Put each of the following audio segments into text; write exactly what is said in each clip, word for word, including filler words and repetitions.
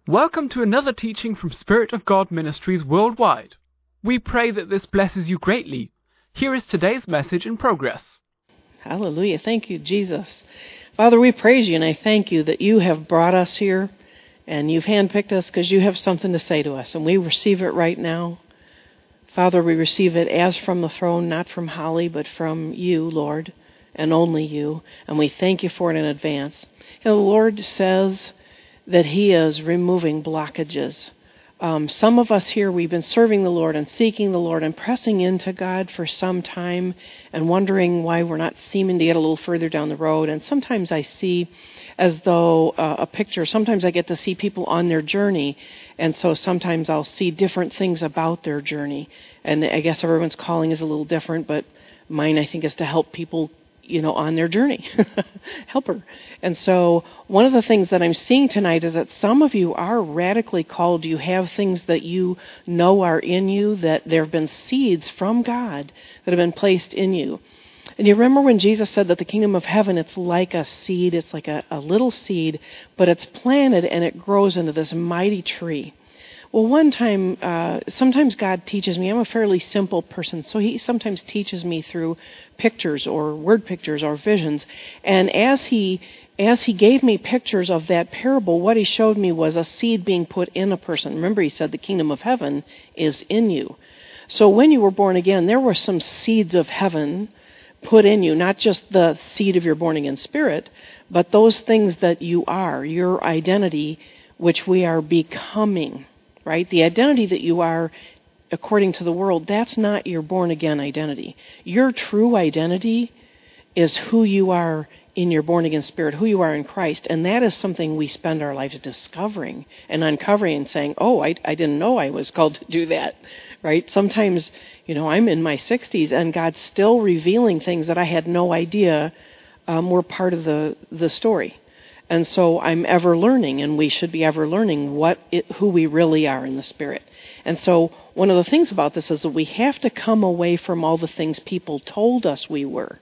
Welcome to another teaching from Spirit of God Ministries worldwide. We pray that this blesses you greatly. Here is today's message in progress. Hallelujah. Thank you, Jesus. Father, we praise you, and I thank you that you have brought us here, and you've handpicked us because you have something to say to us, and we receive it right now. Father, we receive it as from the throne, not from Holly, but from you, Lord, and only you, and we thank you for it in advance. You know, the Lord says that he is removing blockages. Um, some of us here, we've been serving the Lord and seeking the Lord and pressing into God for some time and wondering why we're not seeming to get a little further down the road. And sometimes I see as though uh, a picture, sometimes I get to see people on their journey, and so sometimes I'll see different things about their journey. And I guess everyone's calling is a little different, but mine, I think, is to help people, you know, on their journey. Help her. And so one of the things that I'm seeing tonight is that some of you are radically called. You have things that you know are in you, that there have been seeds from God that have been placed in you. And you remember when Jesus said that the kingdom of heaven, it's like a seed, it's like a, a little seed, but it's planted and it grows into this mighty tree. Well, one time, uh, sometimes God teaches me. I'm a fairly simple person, so he sometimes teaches me through pictures or word pictures or visions. And as he as he gave me pictures of that parable, what he showed me was a seed being put in a person. Remember, he said the kingdom of heaven is in you. So when you were born again, there were some seeds of heaven put in you, not just the seed of your born again spirit, but those things that you are, your identity, which we are becoming. Right? The identity that you are, according to the world, that's not your born-again identity. Your true identity is who you are in your born-again spirit, who you are in Christ, and that is something we spend our lives discovering and uncovering and saying, oh, I, I didn't know I was called to do that. Right? Sometimes, you know, I'm in my sixties, and God's still revealing things that I had no idea um, were part of the, the story. And so I'm ever learning, and we should be ever learning what it, who we really are in the Spirit. And so one of the things about this is that we have to come away from all the things people told us we were,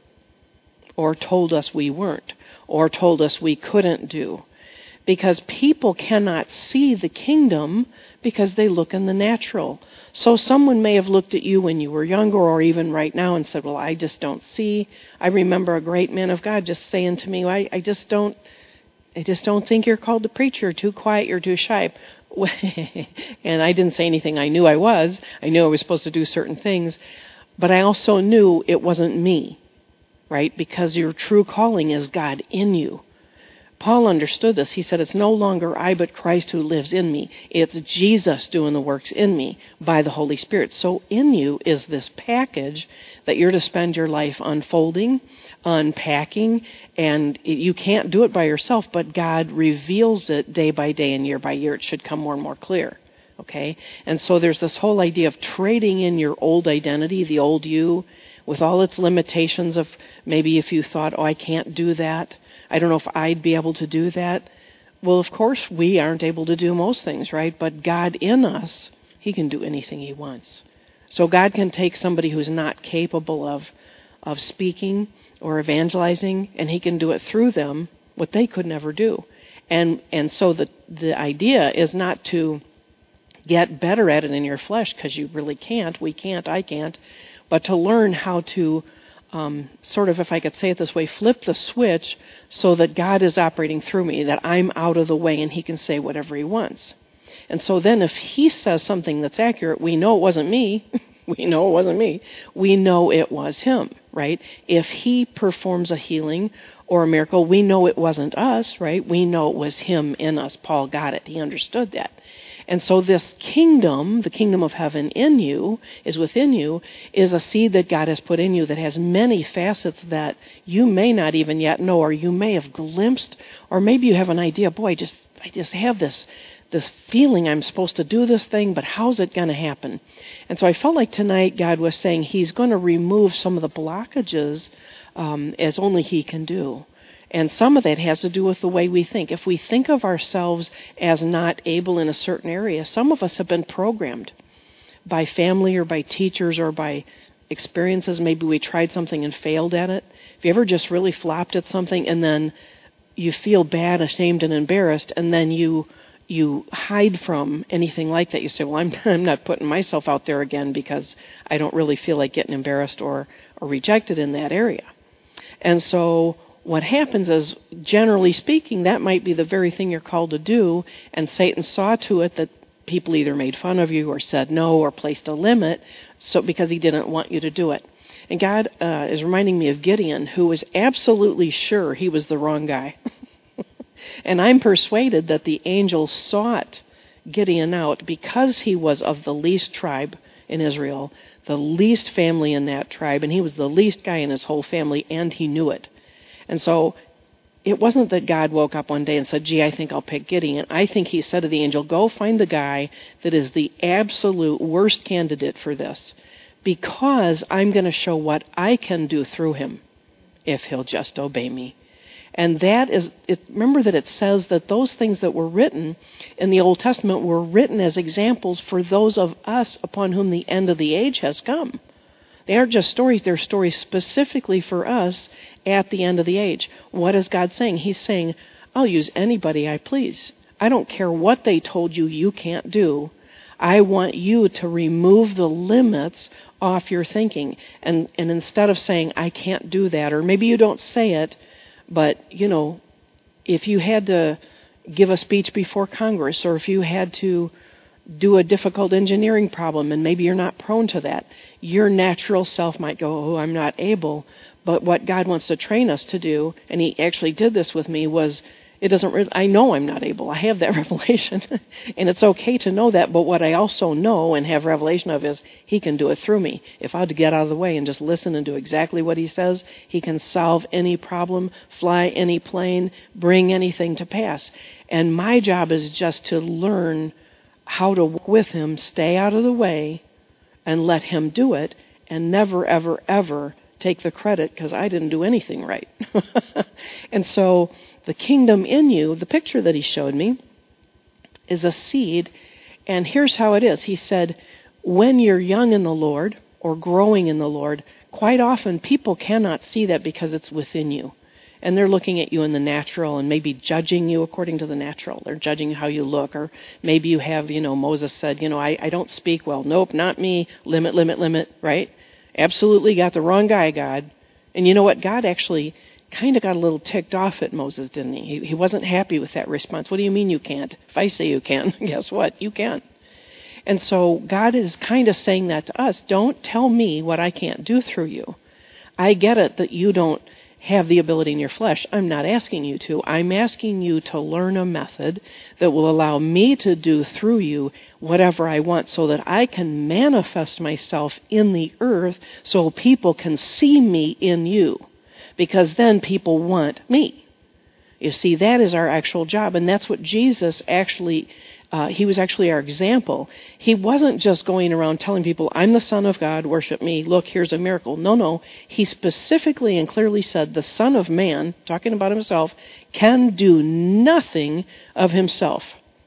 or told us we weren't, or told us we couldn't do. Because people cannot see the kingdom because they look in the natural. So someone may have looked at you when you were younger or even right now and said, well, I just don't see. I remember a great man of God just saying to me, I, I just don't, I just don't think you're called to preach. You're too quiet. You're too shy. And I didn't say anything. I knew I was. I knew I was supposed to do certain things. But I also knew it wasn't me, right? Because your true calling is God in you. Paul understood this. He said, it's no longer I, but Christ who lives in me. It's Jesus doing the works in me by the Holy Spirit. So in you is this package that you're to spend your life unfolding, unpacking, and you can't do it by yourself, but God reveals it day by day and year by year. It should come more and more clear. Okay? And so there's this whole idea of trading in your old identity, the old you, with all its limitations of maybe if you thought, oh, I can't do that. I don't know if I'd be able to do that. Well, of course, we aren't able to do most things, right? But God in us, he can do anything he wants. So God can take somebody who's not capable of of speaking or evangelizing, and he can do it through them, what they could never do. And and so the the idea is not to get better at it in your flesh, because you really can't. We can't. I can't. But to learn how to Um, sort of, if I could say it this way, flip the switch so that God is operating through me, that I'm out of the way and he can say whatever he wants. And so then if he says something that's accurate, we know it wasn't me. we know it wasn't me. We know it was him, right? If he performs a healing or a miracle, we know it wasn't us, right? We know it was him in us. Paul got it. He understood that. And so this kingdom, the kingdom of heaven in you, is within you, is a seed that God has put in you that has many facets that you may not even yet know, or you may have glimpsed, or maybe you have an idea, boy, I just I just have this this feeling I'm supposed to do this thing, but how's it going to happen? And so I felt like tonight God was saying he's going to remove some of the blockages um, as only he can do. And some of that has to do with the way we think. If we think of ourselves as not able in a certain area, some of us have been programmed by family or by teachers or by experiences. Maybe we tried something and failed at it. Have you ever just really flopped at something and then you feel bad, ashamed, and embarrassed, and then you you hide from anything like that. You say, well, I'm, I'm not putting myself out there again because I don't really feel like getting embarrassed or, or rejected in that area. And so what happens is, generally speaking, that might be the very thing you're called to do, and Satan saw to it that people either made fun of you or said no or placed a limit so because he didn't want you to do it. And God uh, is reminding me of Gideon, who was absolutely sure he was the wrong guy. And I'm persuaded that the angel sought Gideon out because he was of the least tribe in Israel, the least family in that tribe, and he was the least guy in his whole family, and he knew it. And so it wasn't that God woke up one day and said, gee, I think I'll pick Gideon. I think he said to the angel, go find the guy that is the absolute worst candidate for this, because I'm going to show what I can do through him if he'll just obey me. And that is, it, remember that it says that those things that were written in the Old Testament were written as examples for those of us upon whom the end of the age has come. They aren't just stories, they're stories specifically for us at the end of the age. What is God saying? He's saying, I'll use anybody I please. I don't care what they told you you can't do. I want you to remove the limits off your thinking. And, and instead of saying, I can't do that, or maybe you don't say it, but, you know, if you had to give a speech before Congress, or if you had to do a difficult engineering problem, and maybe you're not prone to that, your natural self might go, oh, I'm not able. But what God wants to train us to do, and he actually did this with me, was it doesn't really, I know I'm not able. I have that revelation. And it's okay to know that, but what I also know and have revelation of is he can do it through me. If I had to get out of the way and just listen and do exactly what he says, he can solve any problem, fly any plane, bring anything to pass. And my job is just to learn how to work with him, stay out of the way, and let him do it, and never, ever, ever take the credit because I didn't do anything right. And so the kingdom in you, the picture that he showed me, is a seed. And here's how it is. He said, when you're young in the Lord or growing in the Lord, quite often people cannot see that because it's within you. And they're looking at you in the natural and maybe judging you according to the natural. They're judging how you look. Or maybe you have, you know, Moses said, you know, I, I don't speak well. Nope, not me. Limit, limit, limit, right? Absolutely got the wrong guy, God. And you know what? God actually kind of got a little ticked off at Moses, didn't he? he? He wasn't happy with that response. What do you mean you can't? If I say you can, guess what? You can. And so God is kind of saying that to us. Don't tell me what I can't do through you. I get it that you don't have the ability in your flesh. I'm not asking you to. I'm asking you to learn a method that will allow me to do through you whatever I want so that I can manifest myself in the earth so people can see me in you. Because then people want me. You see, that is our actual job, and that's what Jesus actually, uh, he was actually our example. He wasn't just going around telling people, I'm the Son of God, worship me, look, here's a miracle. No, no. He specifically and clearly said the Son of Man, talking about himself, can do nothing of himself.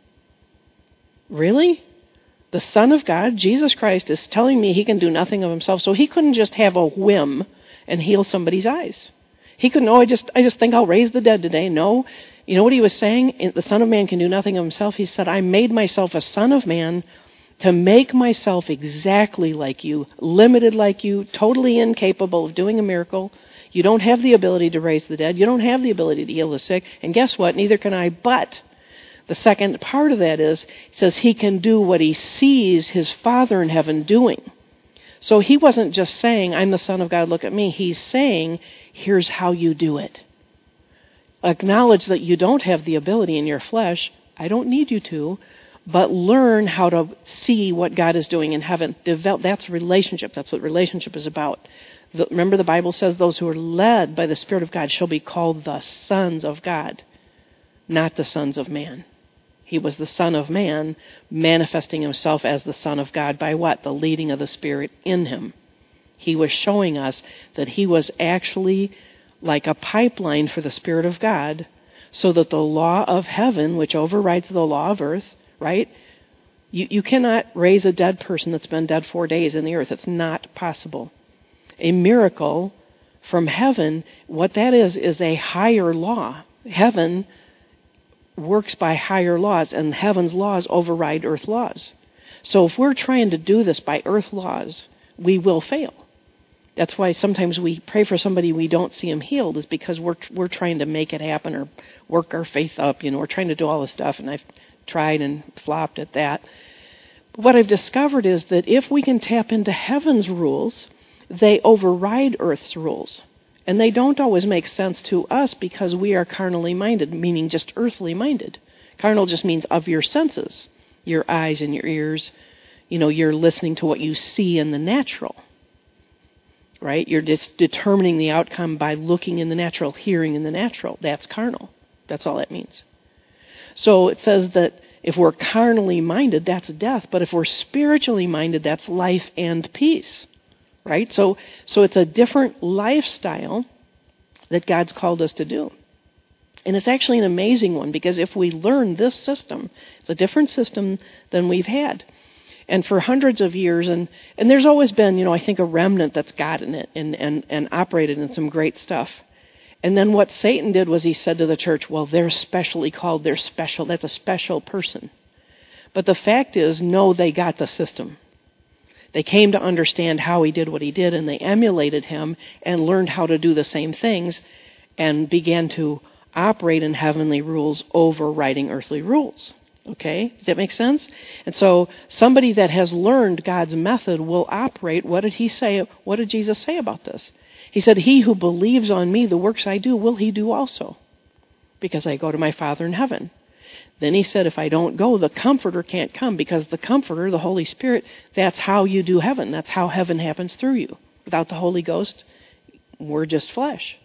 Really? The Son of God, Jesus Christ, is telling me he can do nothing of himself, so he couldn't just have a whim and heal somebody's eyes. He couldn't, oh, I just I just think I'll raise the dead today. No. You know what he was saying? The Son of Man can do nothing of himself. He said, I made myself a Son of Man to make myself exactly like you, limited like you, totally incapable of doing a miracle. You don't have the ability to raise the dead. You don't have the ability to heal the sick. And guess what? Neither can I. But the second part of that is, it says he can do what he sees his Father in heaven doing. So he wasn't just saying, I'm the Son of God, look at me. He's saying, here's how you do it. Acknowledge that you don't have the ability in your flesh. I don't need you to. But learn how to see what God is doing in heaven. Develop, that's relationship. That's what relationship is about. The, remember the Bible says those who are led by the Spirit of God shall be called the sons of God, not the sons of man. He was the Son of Man, manifesting himself as the Son of God by what? The leading of the Spirit in him. He was showing us that he was actually like a pipeline for the Spirit of God, so that the law of heaven, which overrides the law of earth, right? You, you cannot raise a dead person that's been dead four days in the earth. It's not possible. A miracle from heaven, what that is, is a higher law. Heaven works by higher laws, and heaven's laws override earth laws. So if we're trying to do this by earth laws, we will fail. That's why sometimes we pray for somebody we don't see them healed, is because we're we're trying to make it happen or work our faith up. You know, we're trying to do all this stuff, and I've tried and flopped at that. But what I've discovered is that if we can tap into heaven's rules, they override earth's rules. And they don't always make sense to us because we are carnally minded, meaning just earthly minded. Carnal just means of your senses, your eyes and your ears. You know, you're listening to what you see in the natural, right? You're just determining the outcome by looking in the natural, hearing in the natural. That's carnal. That's all that means. So it says that if we're carnally minded, that's death. But if we're spiritually minded, that's life and peace. Right? So so it's a different lifestyle that God's called us to do. And it's actually an amazing one, because if we learn this system, it's a different system than we've had. And for hundreds of years, and, and there's always been, you know, I think a remnant that's gotten it and, and, and operated in some great stuff. And then what Satan did was he said to the church, well, they're specially called, they're special, that's a special person. But the fact is, no, they got the system. They came to understand how he did what he did, and they emulated him and learned how to do the same things and began to operate in heavenly rules overriding earthly rules. Okay? Does that make sense? And so somebody that has learned God's method will operate. What did he say? What did Jesus say about this? He said, he who believes on me, the works I do, will he do also, because I go to my Father in heaven. Then he said, if I don't go, the Comforter can't come, because the Comforter, the Holy Spirit, that's how you do heaven. That's how heaven happens through you. Without the Holy Ghost, we're just flesh.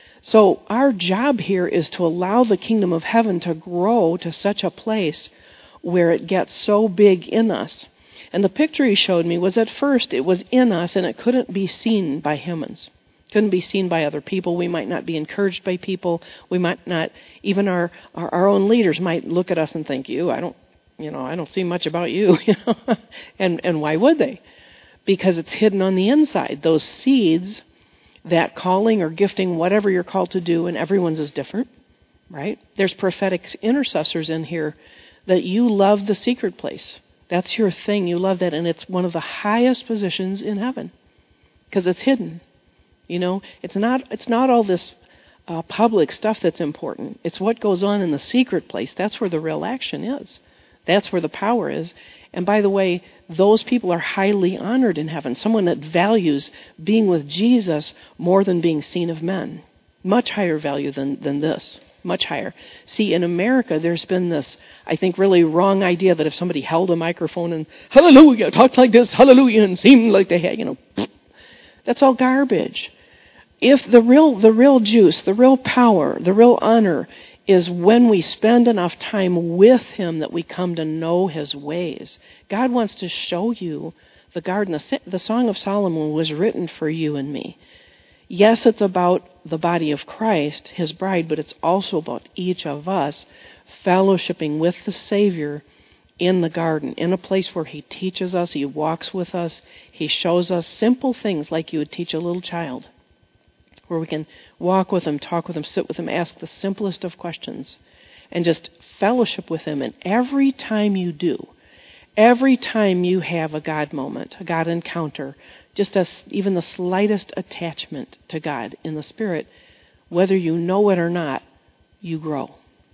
So our job here is to allow the kingdom of heaven to grow to such a place where it gets so big in us. And the picture he showed me was, at first it was in us and it couldn't be seen by humans. Couldn't be seen by other people. We might not be encouraged by people. We might not, even our, our, our own leaders might look at us and think, you, I don't, you know, I don't see much about you, you know. and and why would they? Because it's hidden on the inside. Those seeds, that calling or gifting, whatever you're called to do, and everyone's is different, right? There's prophetic intercessors in here that you love the secret place. That's your thing. You love that, and it's one of the highest positions in heaven because it's hidden. You know, it's not it's not all this uh, public stuff that's important. It's what goes on in the secret place. That's where the real action is. That's where the power is. And by the way, those people are highly honored in heaven. Someone that values being with Jesus more than being seen of men. Much higher value than, than this. Much higher. See, in America, there's been this, I think, really wrong idea that if somebody held a microphone and, hallelujah, talked like this, hallelujah, and seemed like they had, you know, that's all garbage. If the real the real juice, the real power, the real honor is when we spend enough time with him that we come to know his ways. God wants to show you the garden. The, the Song of Solomon was written for you and me. Yes, it's about the body of Christ, his bride, but it's also about each of us fellowshipping with the Savior in the garden, in a place where he teaches us, he walks with us, he shows us simple things like you would teach a little child, where we can walk with him, talk with him, sit with him, ask the simplest of questions, and just fellowship with him. And every time you do, every time you have a God moment, a God encounter, just a, even the slightest attachment to God in the Spirit, whether you know it or not, you grow.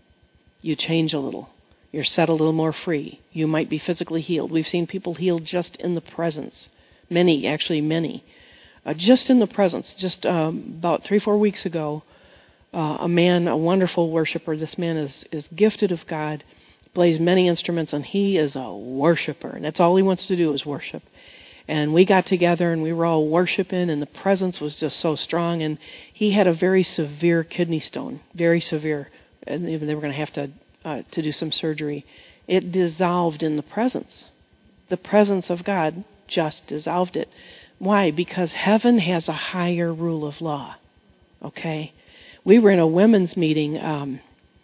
You change a little. You're set a little more free. You might be physically healed. We've seen people healed just in the presence. Many, actually many. Uh, just in the presence. Just um, about three, four weeks ago, uh, a man, a wonderful worshiper, this man is, is gifted of God, plays many instruments, and he is a worshiper. And that's all he wants to do is worship. And we got together and we were all worshiping, and the presence was just so strong. And he had a very severe kidney stone, very severe. And even they were going to have to uh, to do some surgery. It dissolved in the presence. The presence of God just dissolved it. Why? Because heaven has a higher rule of law. Okay? We were in a women's meeting, um,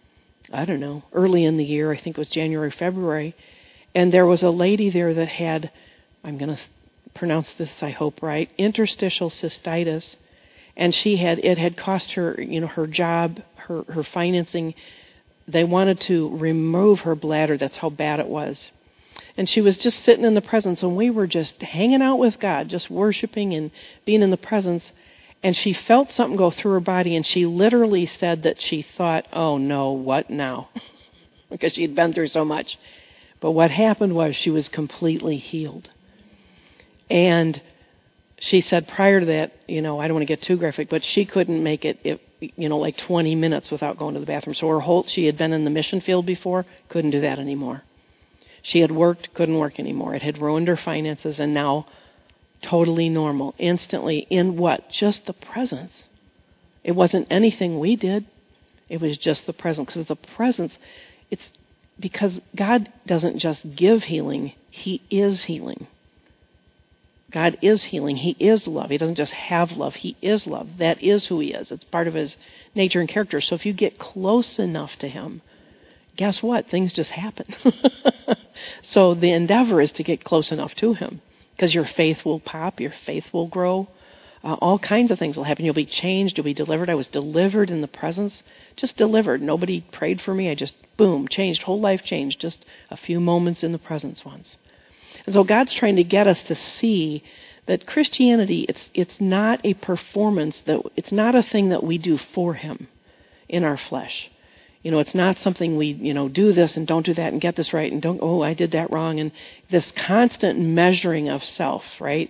I don't know, early in the year, I think it was January, February, and there was a lady there that had, I'm going to pronounce this, I hope, right, interstitial cystitis, and she had, it had cost her, you know, her job, her, her financing, they wanted to remove her bladder. That's how bad it was. And she was just sitting in the presence, and we were just hanging out with God, just worshiping and being in the presence. And she felt something go through her body, and she literally said that she thought, oh no, what now? Because she had been through so much. But what happened was she was completely healed. And she said prior to that, you know, I don't want to get too graphic, but she couldn't make it, if, you know, like twenty minutes without going to the bathroom. So her whole, she had been in the mission field before, couldn't do that anymore. She had worked, couldn't work anymore. It had ruined her finances, and now totally normal, instantly, in what? Just the presence. It wasn't anything we did. It was just the presence. Because the presence, it's because God doesn't just give healing, He is healing. God is healing. He is love. He doesn't just have love. He is love. That is who He is. It's part of His nature and character. So if you get close enough to Him, guess what? Things just happen. So the endeavor is to get close enough to Him, because your faith will pop, your faith will grow. Uh, all kinds of things will happen. You'll be changed. You'll be delivered. I was delivered in the presence. Just delivered. Nobody prayed for me. I just, boom, changed. Whole life changed. Just a few moments in the presence once. And so God's trying to get us to see that Christianity, it's it's not a performance, that it's not a thing that we do for Him in our flesh. You know, it's not something we, you know, do this and don't do that and get this right and don't, oh, I did that wrong. And this constant measuring of self, right?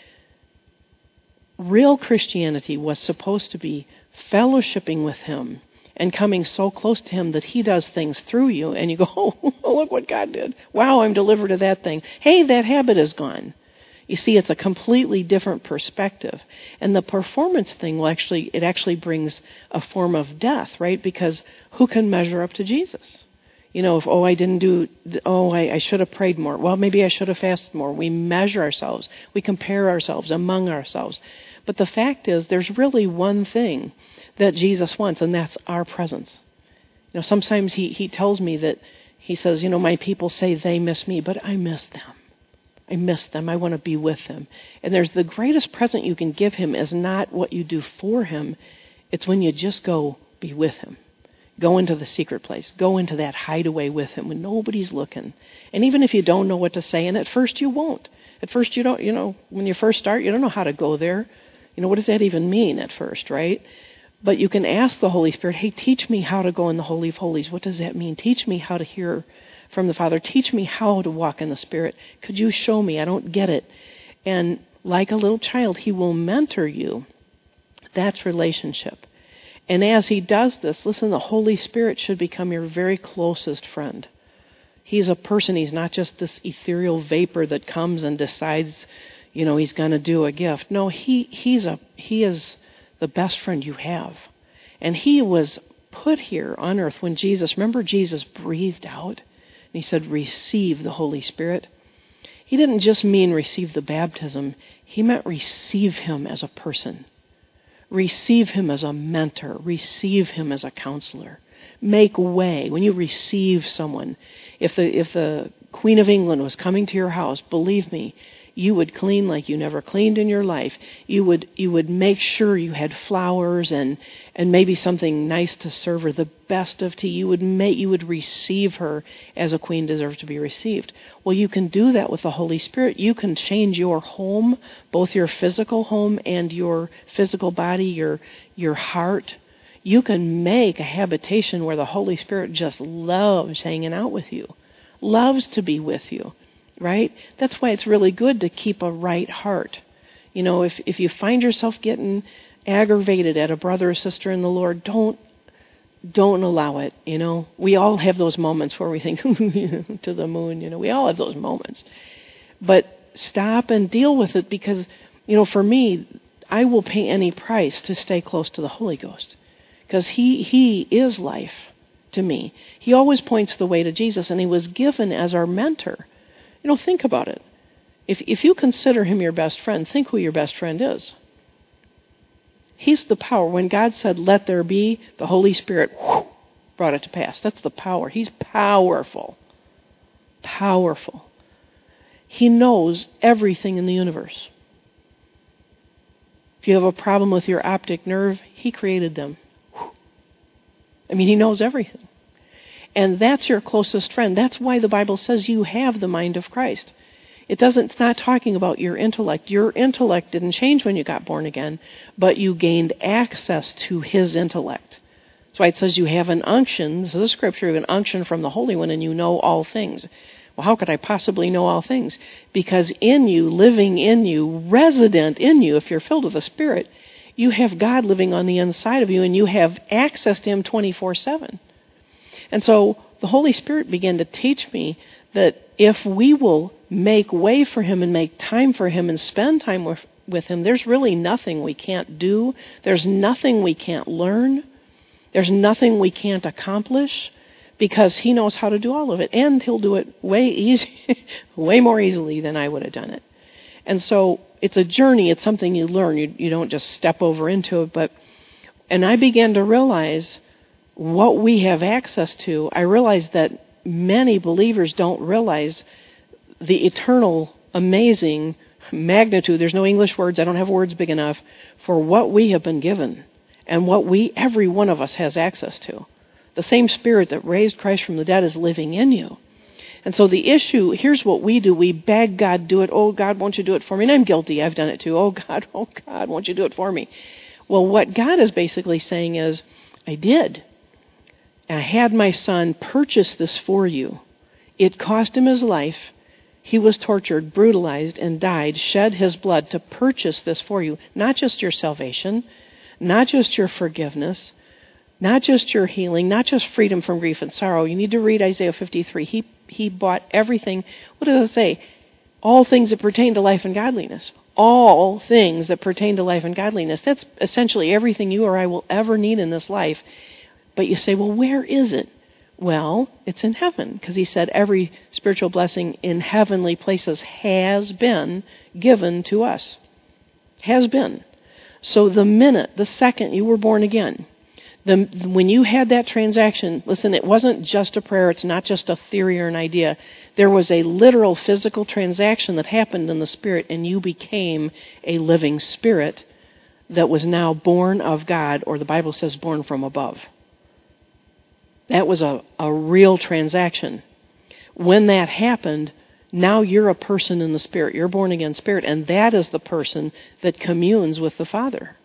Real Christianity was supposed to be fellowshipping with Him and coming so close to Him that He does things through you, and you go, oh, look what God did. Wow, I'm delivered of that thing. Hey, that habit is gone. You see, it's a completely different perspective. And the performance thing will actually, it actually brings a form of death, right? Because who can measure up to Jesus? You know, if, oh, I didn't do, oh, I, I should have prayed more. Well, maybe I should have fasted more. We measure ourselves. We compare ourselves among ourselves. But the fact is, there's really one thing that Jesus wants, and that's our presence. You know, sometimes he, he tells me that, he says, you know, my people say they miss me, but I miss them. I miss them. I want to be with them. And there's the greatest present you can give Him is not what you do for Him. It's when you just go be with Him. Go into the secret place. Go into that hideaway with Him when nobody's looking. And even if you don't know what to say, and at first you won't. At first you don't, you know, when you first start, you don't know how to go there. You know, what does that even mean at first, right? But you can ask the Holy Spirit, hey, teach me how to go in the Holy of Holies. What does that mean? Teach me how to hear from the Father. Teach me how to walk in the Spirit. Could you show me? I don't get it. And like a little child, He will mentor you. That's relationship. And as He does this, listen, the Holy Spirit should become your very closest friend. He's a person. He's not just this ethereal vapor that comes and decides, you know, He's going to do a gift. No, he he's a he is the best friend you have. And He was put here on earth when Jesus, remember Jesus breathed out? And He said, receive the Holy Spirit. He didn't just mean receive the baptism. He meant receive Him as a person. Receive Him as a mentor. Receive Him as a counselor. Make way. When you receive someone, if the if the Queen of England was coming to your house, believe me, you would clean like you never cleaned in your life. You would you would make sure you had flowers and, and maybe something nice to serve her, the best of tea. You would make you would receive her as a queen deserves to be received. Well, you can do that with the Holy Spirit. You can change your home, both your physical home and your physical body, your your heart. You can make a habitation where the Holy Spirit just loves hanging out with you, loves to be with you. Right? That's why it's really good to keep a right heart. You know, if if you find yourself getting aggravated at a brother or sister in the Lord, don't don't allow it. You know, we all have those moments where we think to the moon. You know, we all have those moments. But stop and deal with it, because, you know, for me, I will pay any price to stay close to the Holy Ghost, because he he is life to me. He always points the way to Jesus, and He was given as our mentor. You know, think about it. If if you consider Him your best friend, think who your best friend is. He's the power. When God said, let there be, the Holy Spirit whoosh, brought it to pass. That's the power. He's powerful. Powerful. He knows everything in the universe. If you have a problem with your optic nerve, He created them. I mean, He knows everything. And that's your closest friend. That's why the Bible says you have the mind of Christ. It doesn't, it's not talking about your intellect. Your intellect didn't change when you got born again, but you gained access to his intellect. That's why it says you have an unction. This is a scripture, you have an unction from the Holy One, and you know all things. Well, how could I possibly know all things? Because in you, living in you, resident in you, if you're filled with the Spirit, you have God living on the inside of you, and you have access to him twenty-four seven. And so the Holy Spirit began to teach me that if we will make way for him and make time for him and spend time with, with him, there's really nothing we can't do. There's nothing we can't learn. There's nothing we can't accomplish, because he knows how to do all of it. And he'll do it way easy, way more easily than I would have done it. And so it's a journey. It's something you learn. You, you don't just step over into it. But, and I began to realize what we have access to. I realized that many believers don't realize the eternal, amazing magnitude. There's no English words. I don't have words big enough for what we have been given and what we, every one of us, has access to. The same Spirit that raised Christ from the dead is living in you. And so the issue, here's what we do. We beg God, do it. Oh, God, won't you do it for me? And I'm guilty. I've done it too. Oh, God, oh, God, won't you do it for me? Well, what God is basically saying is, I did. I had my son purchase this for you. It cost him his life. He was tortured, brutalized, and died, shed his blood to purchase this for you. Not just your salvation, not just your forgiveness, not just your healing, not just freedom from grief and sorrow. You need to read Isaiah fifty-three. He he bought everything. What does it say? All things that pertain to life and godliness. All things that pertain to life and godliness. That's essentially everything you or I will ever need in this life. But you say, well, where is it? Well, it's in heaven, because he said every spiritual blessing in heavenly places has been given to us. Has been. So the minute, the second you were born again, the, when you had that transaction, listen, it wasn't just a prayer, it's not just a theory or an idea. There was a literal physical transaction that happened in the Spirit, and you became a living spirit that was now born of God, or the Bible says born from above. That was a, a real transaction. When that happened, now you're a person in the Spirit. You're born again spirit, and that is the person that communes with the Father.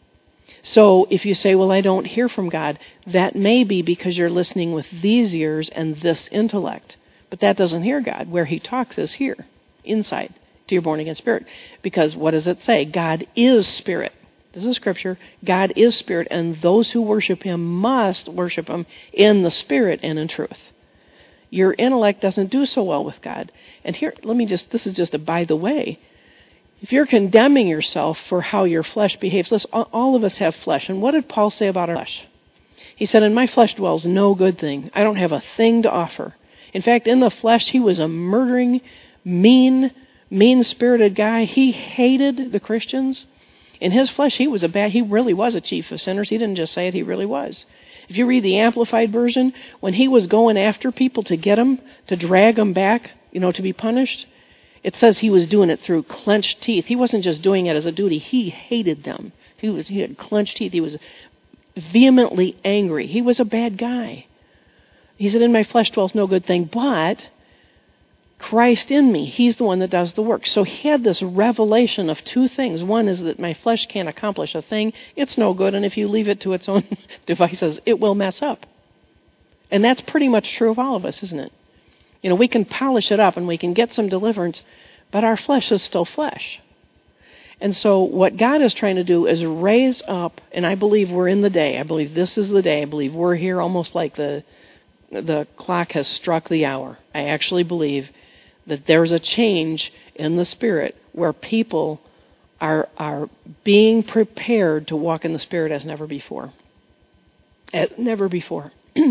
So if you say, well, I don't hear from God, that may be because you're listening with these ears and this intellect. But that doesn't hear God. Where he talks is here, inside, to your born again spirit. Because what does it say? God is spirit. This is scripture. God is spirit, and those who worship him must worship him in the Spirit and in truth. Your intellect doesn't do so well with God. And here, let me just, this is just a by the way. If you're condemning yourself for how your flesh behaves, listen, all of us have flesh. And what did Paul say about our flesh? He said, in my flesh dwells no good thing. I don't have a thing to offer. In fact, in the flesh, he was a murdering, mean, mean-spirited guy. He hated the Christians. In his flesh, he was a bad, he really was a chief of sinners. He didn't just say it, he really was. If you read the Amplified Version, when he was going after people to get them, to drag them back, you know, to be punished, it says he was doing it through clenched teeth. He wasn't just doing it as a duty. He hated them. He was, he had clenched teeth. He was vehemently angry. He was a bad guy. He said, in my flesh dwells no good thing, but Christ in me, he's the one that does the work. So he had this revelation of two things. One is that my flesh can't accomplish a thing. It's no good, and if you leave it to its own devices, it will mess up. And that's pretty much true of all of us, isn't it? You know, we can polish it up and we can get some deliverance, but our flesh is still flesh. And so what God is trying to do is raise up, and I believe we're in the day. I believe this is the day. I believe we're here almost like the the clock has struck the hour. I actually believe that there's a change in the Spirit where people are are being prepared to walk in the Spirit as never before. As never before.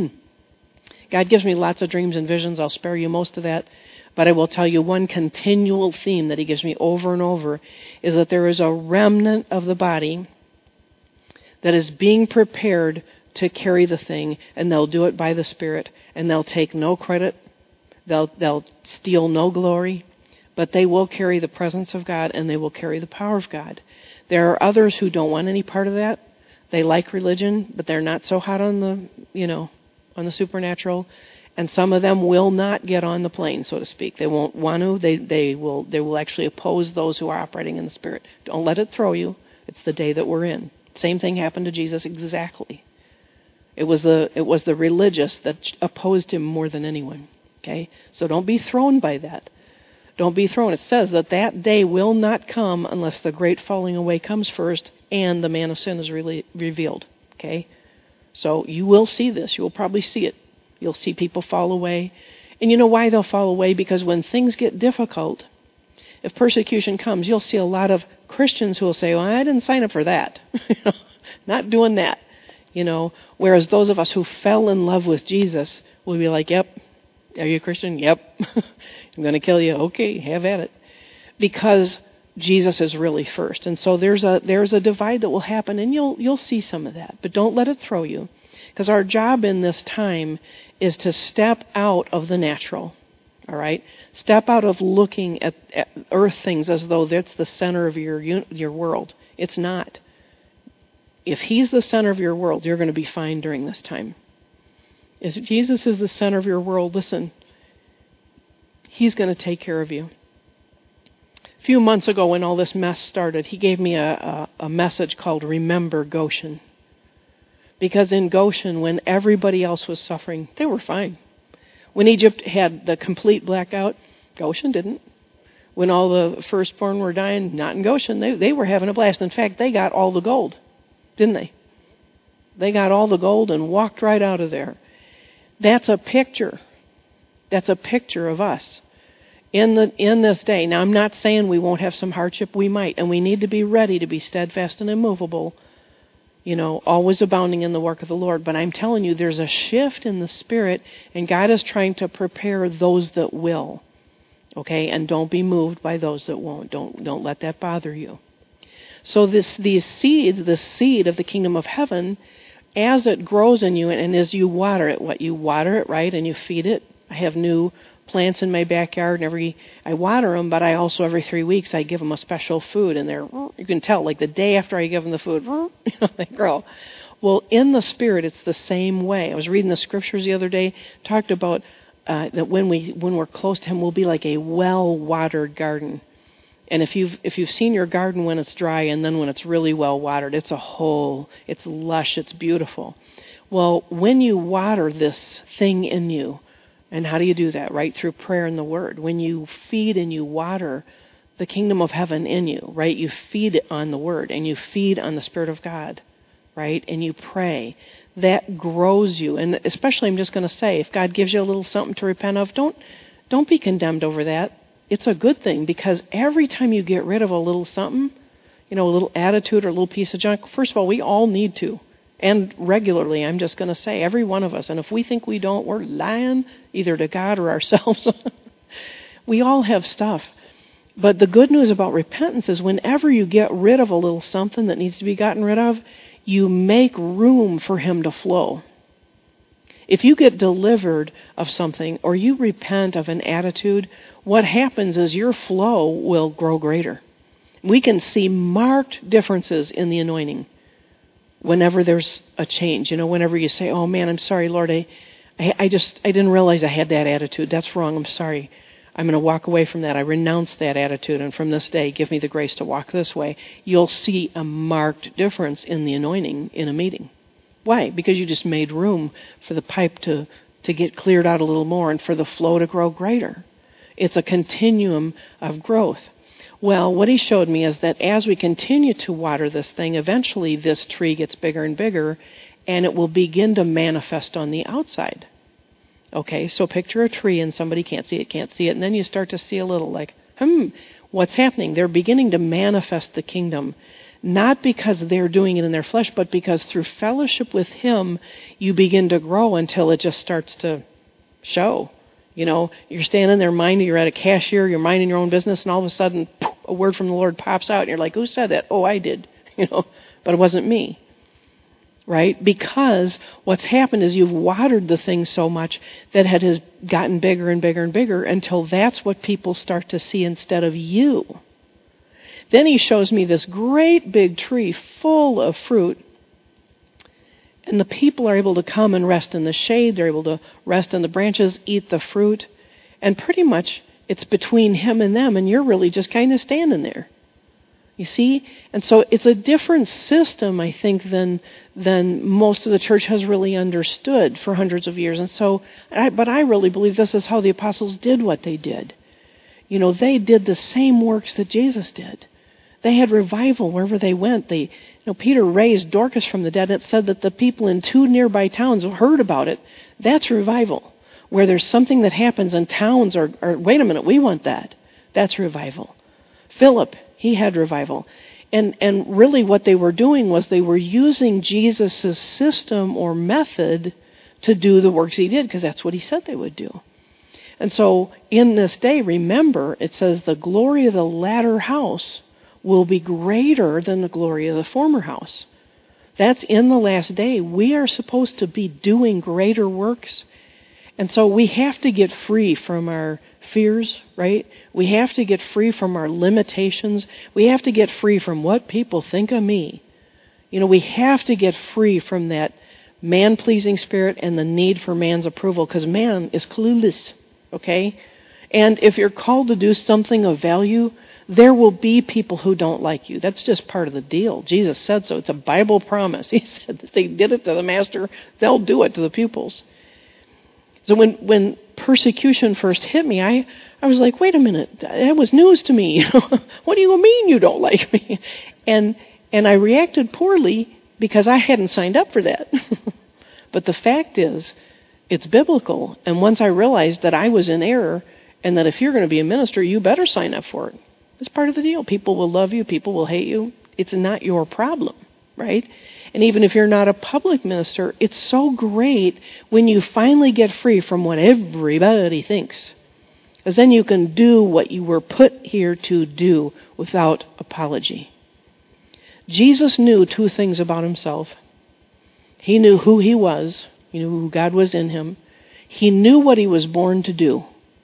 God gives me lots of dreams and visions. I'll spare you most of that. But I will tell you one continual theme that he gives me over and over is that there is a remnant of the body that is being prepared to carry the thing, and they'll do it by the Spirit, and they'll take no credit. They'll they'll steal no glory, but they will carry the presence of God, and they will carry the power of God. There are others who don't want any part of that. They like religion, but they're not so hot on the, you know, on the supernatural, and some of them will not get on the plane, so to speak. They won't want to. They they will they will actually oppose those who are operating in the Spirit. Don't let it throw you. It's the day that we're in. Same thing happened to Jesus exactly. It was the it was the religious that opposed him more than anyone. Okay? So don't be thrown by that. Don't be thrown. It says that that day will not come unless the great falling away comes first and the man of sin is really revealed. Okay? So you will see this. You will probably see it. You'll see people fall away. And you know why they'll fall away? Because when things get difficult, if persecution comes, you'll see a lot of Christians who will say, well, I didn't sign up for that. Not doing that. You know, whereas those of us who fell in love with Jesus will be like, yep, are you a Christian? Yep. I'm going to kill you. Okay, have at it. Because Jesus is really first. And so there's a there's a divide that will happen, and you'll you'll see some of that. But don't let it throw you. Because our job in this time is to step out of the natural, all right? Step out of looking at, at earth things as though that's the center of your your world. It's not. If he's the center of your world, you're going to be fine during this time. If Jesus is the center of your world, listen, he's going to take care of you. A few months ago when all this mess started, he gave me a, a, a message called Remember Goshen. Because in Goshen, when everybody else was suffering, they were fine. When Egypt had the complete blackout, Goshen didn't. When all the firstborn were dying, not in Goshen. They, they were having a blast. In fact, they got all the gold, didn't they? They got all the gold and walked right out of there. That's a picture. That's a picture of us in the in this day. Now, I'm not saying we won't have some hardship. We might. And we need to be ready to be steadfast and immovable, you know, always abounding in the work of the Lord. But I'm telling you, there's a shift in the Spirit, and God is trying to prepare those that will. Okay? And don't be moved by those that won't. Don't don't let that bother you. So this these seeds, the seed of the kingdom of heaven, as it grows in you, and as you water it, what you water it, right, and you feed it. I have new plants in my backyard, and every I water them, but I also every three weeks I give them a special food, and they're you can tell like the day after I give them the food, you know, they grow. Well, in the Spirit, it's the same way. I was reading the scriptures the other day, talked about uh, that when we when we're close to Him, we'll be like a well-watered garden. And if you've if you've seen your garden when it's dry and then when it's really well watered, it's a whole, it's lush, it's beautiful. Well, when you water this thing in you, and how do you do that? Right through prayer and the Word. When you feed and you water the kingdom of heaven in you, right? You feed it on the Word and you feed on the Spirit of God, right? And you pray. That grows you. And especially, I'm just going to say, if God gives you a little something to repent of, don't don't be condemned over that. It's a good thing, because every time you get rid of a little something, you know, a little attitude or a little piece of junk, first of all, we all need to. And regularly, I'm just going to say, every one of us. And if we think we don't, we're lying either to God or ourselves. We all have stuff. But the good news about repentance is whenever you get rid of a little something that needs to be gotten rid of, you make room for Him to flow. If you get delivered of something or you repent of an attitude, what happens is your flow will grow greater. We can see marked differences in the anointing whenever there's a change. You know, whenever you say, oh man, I'm sorry, Lord, I, I, I just, I didn't realize I had that attitude. That's wrong. I'm sorry. I'm going to walk away from that. I renounce that attitude. And from this day, give me the grace to walk this way. You'll see a marked difference in the anointing in a meeting. Why? Because you just made room for the pipe to, to get cleared out a little more and for the flow to grow greater. It's a continuum of growth. Well, what he showed me is that as we continue to water this thing, eventually this tree gets bigger and bigger, and it will begin to manifest on the outside. Okay, so picture a tree and somebody can't see it, can't see it, and then you start to see a little like, hmm, what's happening? They're beginning to manifest the kingdom. Not because they're doing it in their flesh, but because through fellowship with Him, you begin to grow until it just starts to show. You know, you're standing there minding, you're at a cashier, you're minding your own business, and all of a sudden, poof, a word from the Lord pops out, and you're like, who said that? Oh, I did. You know, but it wasn't me. Right? Because what's happened is you've watered the thing so much that it has gotten bigger and bigger and bigger until that's what people start to see instead of you. Then he shows me this great big tree full of fruit. And the people are able to come and rest in the shade. They're able to rest in the branches, eat the fruit. And pretty much it's between him and them, and you're really just kind of standing there. You see? And so it's a different system, I think, than than most of the church has really understood for hundreds of years. And so, I, but I really believe this is how the apostles did what they did. You know, they did the same works that Jesus did. They had revival wherever they went. They, you know, Peter raised Dorcas from the dead. It said that the people in two nearby towns heard about it. That's revival. Where there's something that happens and towns are, are, wait a minute, we want that. That's revival. Philip, he had revival. And and really what they were doing was they were using Jesus' system or method to do the works he did, because that's what he said they would do. And so in this day, remember, it says the glory of the latter house will be greater than the glory of the former house. That's in the last day. We are supposed to be doing greater works. And so we have to get free from our fears, right? We have to get free from our limitations. We have to get free from what people think of me. You know, we have to get free from that man-pleasing spirit and the need for man's approval, because man is clueless, okay? And if you're called to do something of value, there will be people who don't like you. That's just part of the deal. Jesus said so. It's a Bible promise. He said that they did it to the master, they'll do it to the pupils. So when, when persecution first hit me, I, I was like, wait a minute, that was news to me. What do you mean you don't like me? And and I reacted poorly because I hadn't signed up for that. But the fact is, it's biblical. And once I realized that I was in error, and that if you're going to be a minister, you better sign up for it. It's part of the deal. People will love you. People will hate you. It's not your problem, right? And even if you're not a public minister, it's so great when you finally get free from what everybody thinks. Because then you can do what you were put here to do without apology. Jesus knew two things about himself. He knew who he was. He knew who God was in him. He knew what he was born to do.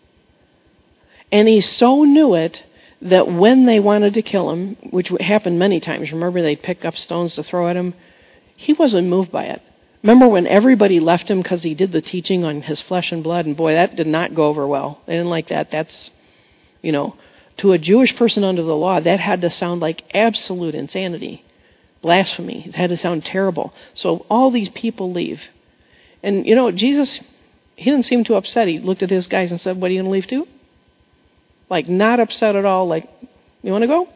And he so knew it that when they wanted to kill him, which happened many times, remember they'd pick up stones to throw at him? He wasn't moved by it. Remember when everybody left him because he did the teaching on his flesh and blood? And boy, that did not go over well. They didn't like that. That's, you know, to a Jewish person under the law, that had to sound like absolute insanity. Blasphemy. It had to sound terrible. So all these people leave. And, you know, Jesus, he didn't seem too upset. He looked at his guys and said, what, are you going to leave too? Like, not upset at all. Like, you want to go?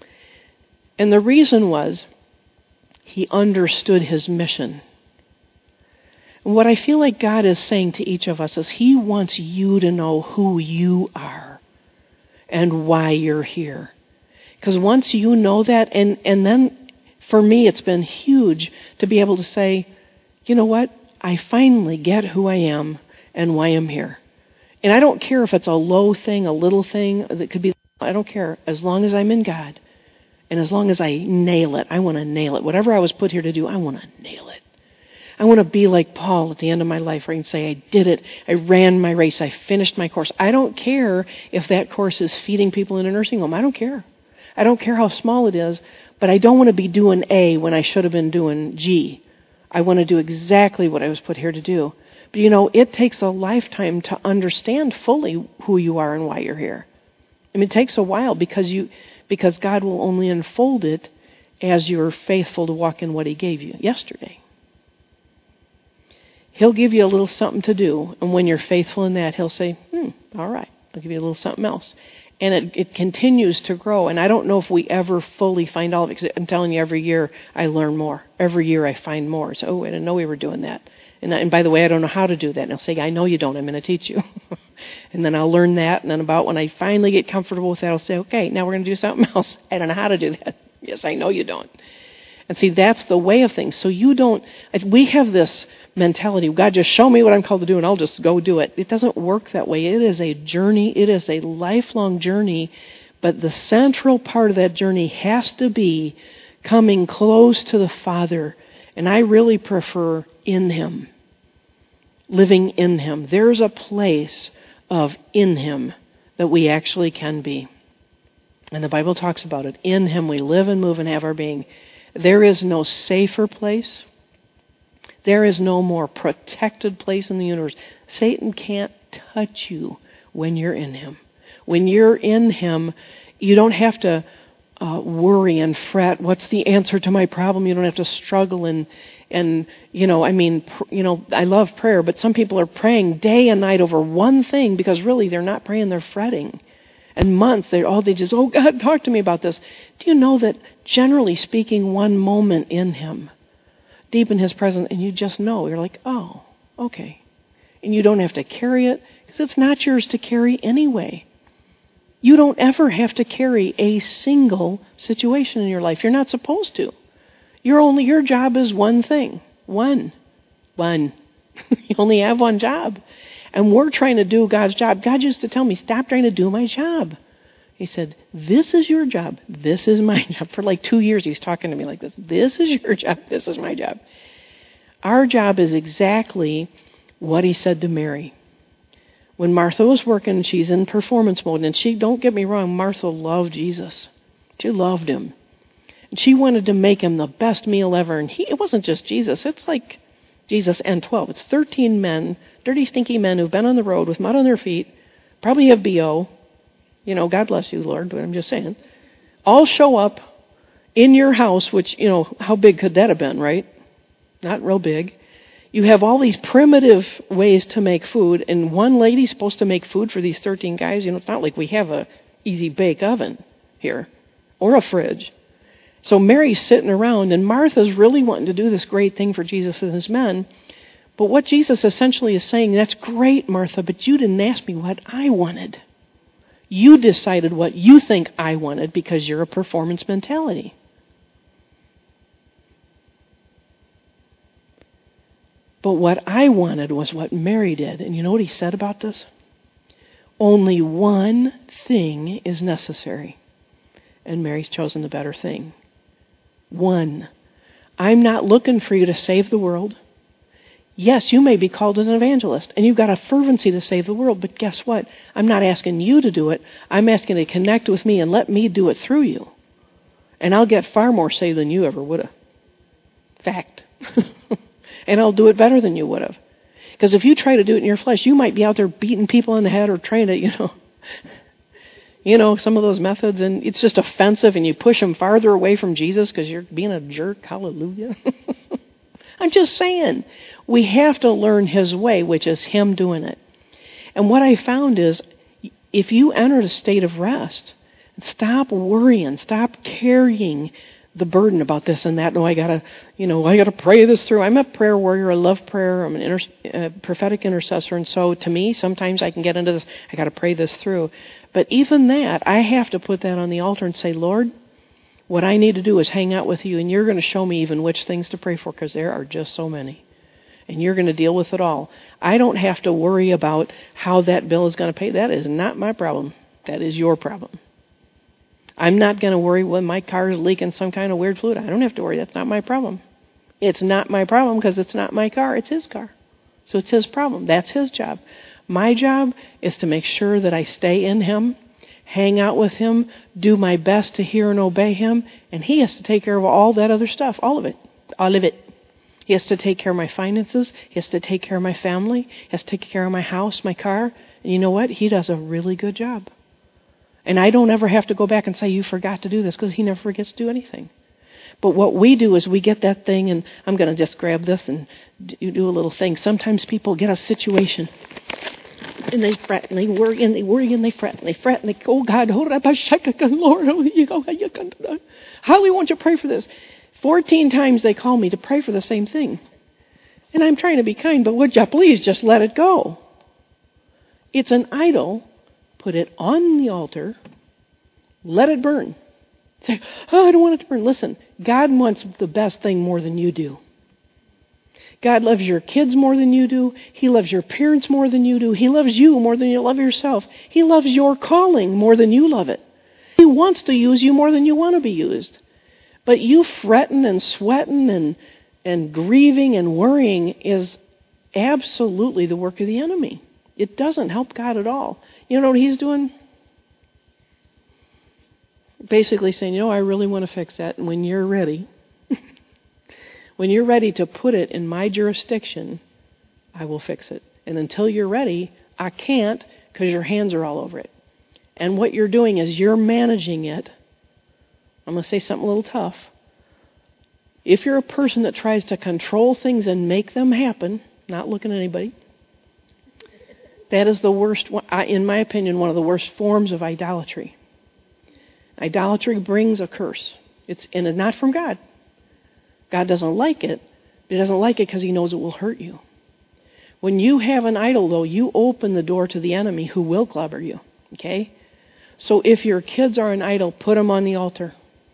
And the reason was, he understood his mission. And what I feel like God is saying to each of us is he wants you to know who you are and why you're here. Because once you know that, and, and then for me it's been huge to be able to say, you know what? I finally get who I am and why I'm here. And I don't care if it's a low thing, a little thing, that could be, I don't care. As long as I'm in God. And as long as I nail it, I want to nail it. Whatever I was put here to do, I want to nail it. I want to be like Paul at the end of my life, where I can say, I did it. I ran my race. I finished my course. I don't care if that course is feeding people in a nursing home. I don't care. I don't care how small it is, but I don't want to be doing A when I should have been doing G. I want to do exactly what I was put here to do. But you know, it takes a lifetime to understand fully who you are and why you're here. I mean, it takes a while because you... because God will only unfold it as you're faithful to walk in what he gave you yesterday. He'll give you a little something to do, and when you're faithful in that, he'll say, hmm, all right, I'll give you a little something else. And it, it continues to grow, and I don't know if we ever fully find all of it, because I'm telling you, every year I learn more. Every year I find more. So, oh, I didn't know we were doing that. And, and by the way, I don't know how to do that. And I'll say, I know you don't. I'm going to teach you. And then I'll learn that. And then about when I finally get comfortable with that, I'll say, okay, now we're going to do something else. I don't know how to do that. Yes, I know you don't. And see, that's the way of things. So you don't, we have this mentality, God, just show me what I'm called to do and I'll just go do it. It doesn't work that way. It is a journey. It is a lifelong journey. But the central part of that journey has to be coming close to the Father. And I really prefer in him, living in him. There's a place of in him that we actually can be. And the Bible talks about it. In him we live and move and have our being. There is no safer place. There is no more protected place in the universe. Satan can't touch you when you're in him. When you're in him, you don't have to uh, worry and fret. What's the answer to my problem? You don't have to struggle and, and you know, I mean, pr- you know, I love prayer, but some people are praying day and night over one thing because really they're not praying, they're fretting. And months, they're all they just, oh God, talk to me about this. Do you know that generally speaking, one moment in him, deep in his presence, and you just know, you're like, oh, okay. And you don't have to carry it because it's not yours to carry anyway. You don't ever have to carry a single situation in your life. You're not supposed to. You're only, your job is one thing. One. One. You only have one job. And we're trying to do God's job. God used to tell me, stop trying to do my job. He said, this is your job. This is my job. For like two years he's talking to me like this. This is your job. This is my job. Our job is exactly what he said to Mary. When Martha was working, she's in performance mode. And she, don't get me wrong, Martha loved Jesus. She loved him. And she wanted to make him the best meal ever. And he, it wasn't just Jesus. It's like Jesus and twelve. It's thirteen men, dirty, stinky men who've been on the road with mud on their feet, probably have B O. You know, God bless you, Lord, but I'm just saying. All show up in your house, which, you know, how big could that have been, right? Not real big. You have all these primitive ways to make food, and one lady's supposed to make food for these thirteen guys. You know, it's not like we have a easy bake oven here or a fridge. So Mary's sitting around, and Martha's really wanting to do this great thing for Jesus and his men. But what Jesus essentially is saying, that's great, Martha, but you didn't ask me what I wanted. You decided what you think I wanted because you're a performance mentality. But what I wanted was what Mary did. And you know what he said about this? Only one thing is necessary. And Mary's chosen the better thing. One. I'm not looking for you to save the world. Yes, you may be called as an evangelist, and you've got a fervency to save the world, but guess what? I'm not asking you to do it. I'm asking you to connect with me and let me do it through you. And I'll get far more saved than you ever would have. Fact. And I'll do it better than you would have. Because if you try to do it in your flesh, you might be out there beating people in the head or trying to, you know, you know, some of those methods, and it's just offensive, and you push them farther away from Jesus because you're being a jerk. Hallelujah. I'm just saying, we have to learn his way, which is him doing it. And what I found is, if you enter a state of rest, stop worrying, stop carrying the burden about this and that. No, I gotta, you know, I gotta pray this through. I'm a prayer warrior. I love prayer. I'm an inter- uh, prophetic intercessor, and so to me, sometimes I can get into this. I gotta pray this through. But even that, I have to put that on the altar and say, Lord, what I need to do is hang out with you, and you're going to show me even which things to pray for, because there are just so many. And you're going to deal with it all. I don't have to worry about how that bill is going to pay. That is not my problem. That is your problem. I'm not going to worry when my car is leaking some kind of weird fluid. I don't have to worry. That's not my problem. It's not my problem because it's not my car. It's his car. So it's his problem. That's his job. My job is to make sure that I stay in him, hang out with him, do my best to hear and obey him, and he has to take care of all that other stuff, all of it, all of it. He has to take care of my finances. He has to take care of my family. He has to take care of my house, my car. And you know what? He does a really good job. And I don't ever have to go back and say, you forgot to do this, because he never forgets to do anything. But what we do is we get that thing, and I'm going to just grab this and do a little thing. Sometimes people get a situation, and they fret, and they worry, and they worry, and they fret, and they fret, and they go, oh God, Lord, Holly, won't you pray for this? Fourteen times they call me to pray for the same thing. And I'm trying to be kind, but would you please just let it go? It's an idol. Put it on the altar. Let it burn. Say, oh, I don't want it to burn. Listen, God wants the best thing more than you do. God loves your kids more than you do. He loves your parents more than you do. He loves you more than you love yourself. He loves your calling more than you love it. He wants to use you more than you want to be used. But you fretting and sweating and, and grieving and worrying is absolutely the work of the enemy. It doesn't help God at all. You know what he's doing? Basically saying, you know, I really want to fix that. And when you're ready, When you're ready to put it in my jurisdiction, I will fix it. And until you're ready, I can't, because your hands are all over it. And what you're doing is you're managing it. I'm going to say something a little tough. If you're a person that tries to control things and make them happen, not looking at anybody, that is the worst, in my opinion, one of the worst forms of idolatry. Idolatry brings a curse. It's and it's not from God. God doesn't like it. But He doesn't like it because He knows it will hurt you. When you have an idol, though, you open the door to the enemy who will clobber you. Okay? So if your kids are an idol, put them on the altar.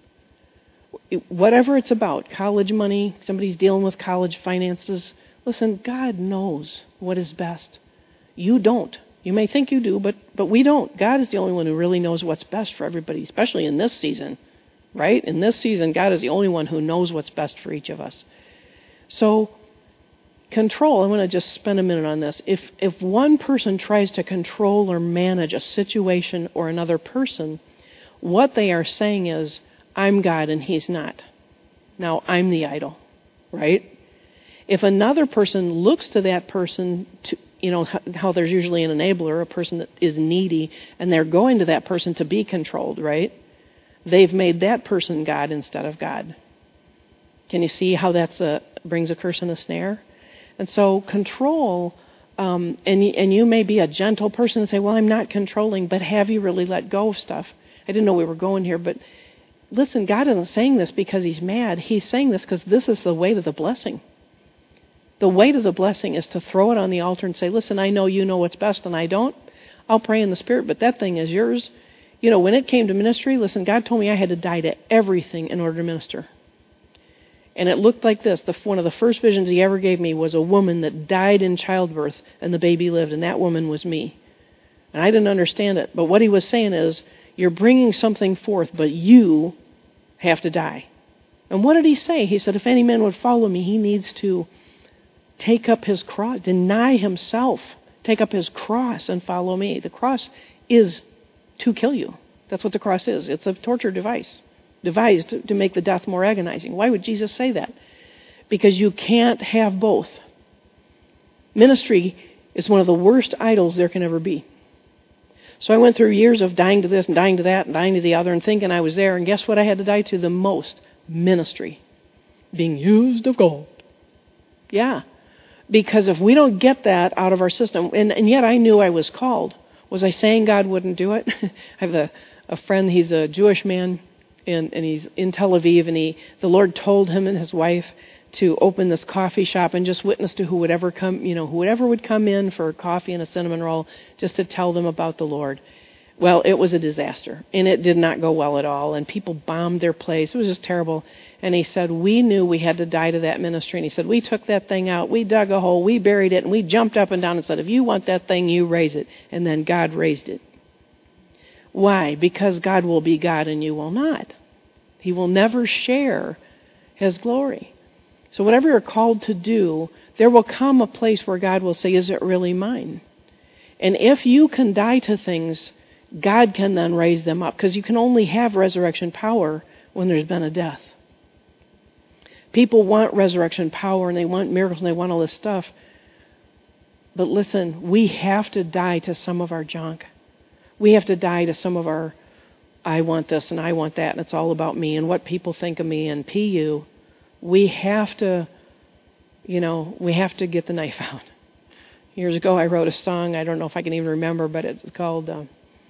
Whatever it's about, college money, somebody's dealing with college finances, listen, God knows what is best. You don't. You may think you do, but but we don't. God is the only one who really knows what's best for everybody, especially in this season, right? In this season, God is the only one who knows what's best for each of us. So, control, I want to just spend a minute on this. If if one person tries to control or manage a situation or another person, what they are saying is, I'm God and He's not. Now, I'm the idol, right? If another person looks to that person to, you know, how there's usually an enabler, a person that is needy, and they're going to that person to be controlled, right? They've made that person God instead of God. Can you see how that brings a curse and a snare? And so control, um, and, and you may be a gentle person and say, well, I'm not controlling, but have you really let go of stuff? I didn't know we were going here, but listen, God isn't saying this because He's mad. He's saying this because this is the way to the blessing. The way to the blessing is to throw it on the altar and say, listen, I know you know what's best and I don't. I'll pray in the Spirit, but that thing is yours. You know, when it came to ministry, listen, God told me I had to die to everything in order to minister. And it looked like this. The, one of the first visions He ever gave me was a woman that died in childbirth and the baby lived, and that woman was me. And I didn't understand it. But what He was saying is, you're bringing something forth, but you have to die. And what did He say? He said, if any man would follow me, he needs to take up his cross, deny himself, take up his cross and follow me. The cross is to kill you. That's what the cross is. It's a torture device, devised to, to make the death more agonizing. Why would Jesus say that? Because you can't have both. Ministry is one of the worst idols there can ever be. So I went through years of dying to this and dying to that and dying to the other and thinking I was there. And guess what I had to die to the most? Ministry. Being used of God. Yeah. Because if we don't get that out of our system, and, and yet I knew I was called. Was I saying God wouldn't do it? I have a, a friend, he's a Jewish man, and, and he's in Tel Aviv, and he the Lord told him and his wife to open this coffee shop and just witness to who would ever come, you know, whoever would come in for coffee and a cinnamon roll, just to tell them about the Lord. Well, it was a disaster, and it did not go well at all, and people bombed their place. It was just terrible. And he said, we knew we had to die to that ministry. And he said, we took that thing out, we dug a hole, we buried it, and we jumped up and down and said, if you want that thing, you raise it. And then God raised it. Why? Because God will be God and you will not. He will never share His glory. So whatever you're called to do, there will come a place where God will say, is it really mine? And if you can die to things, God can then raise them up, because you can only have resurrection power when there's been a death. People want resurrection power and they want miracles and they want all this stuff. But listen, we have to die to some of our junk. We have to die to some of our, I want this and I want that and it's all about me and what people think of me and P U. We have to, you know, we have to get the knife out. Years ago I wrote a song, I don't know if I can even remember, but it's called uh,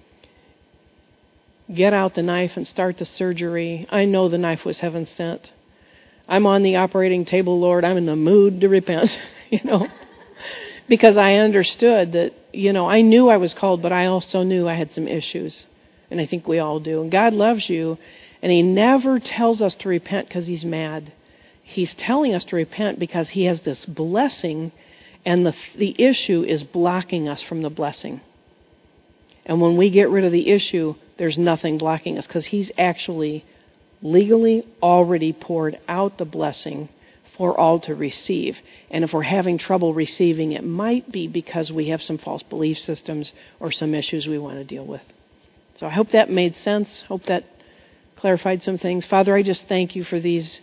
Get Out the Knife and Start the Surgery. I know the knife was heaven sent. I'm on the operating table, Lord. I'm in the mood to repent, you know, because I understood that, you know, I knew I was called, but I also knew I had some issues. And I think we all do. And God loves you, and He never tells us to repent because He's mad. He's telling us to repent because He has this blessing, and the the issue is blocking us from the blessing. And when we get rid of the issue, there's nothing blocking us because He's actually legally already poured out the blessing for all to receive. And if we're having trouble receiving, it might be because we have some false belief systems or some issues we want to deal with. So I hope that made sense. Hope that clarified some things. Father, I just thank You for these,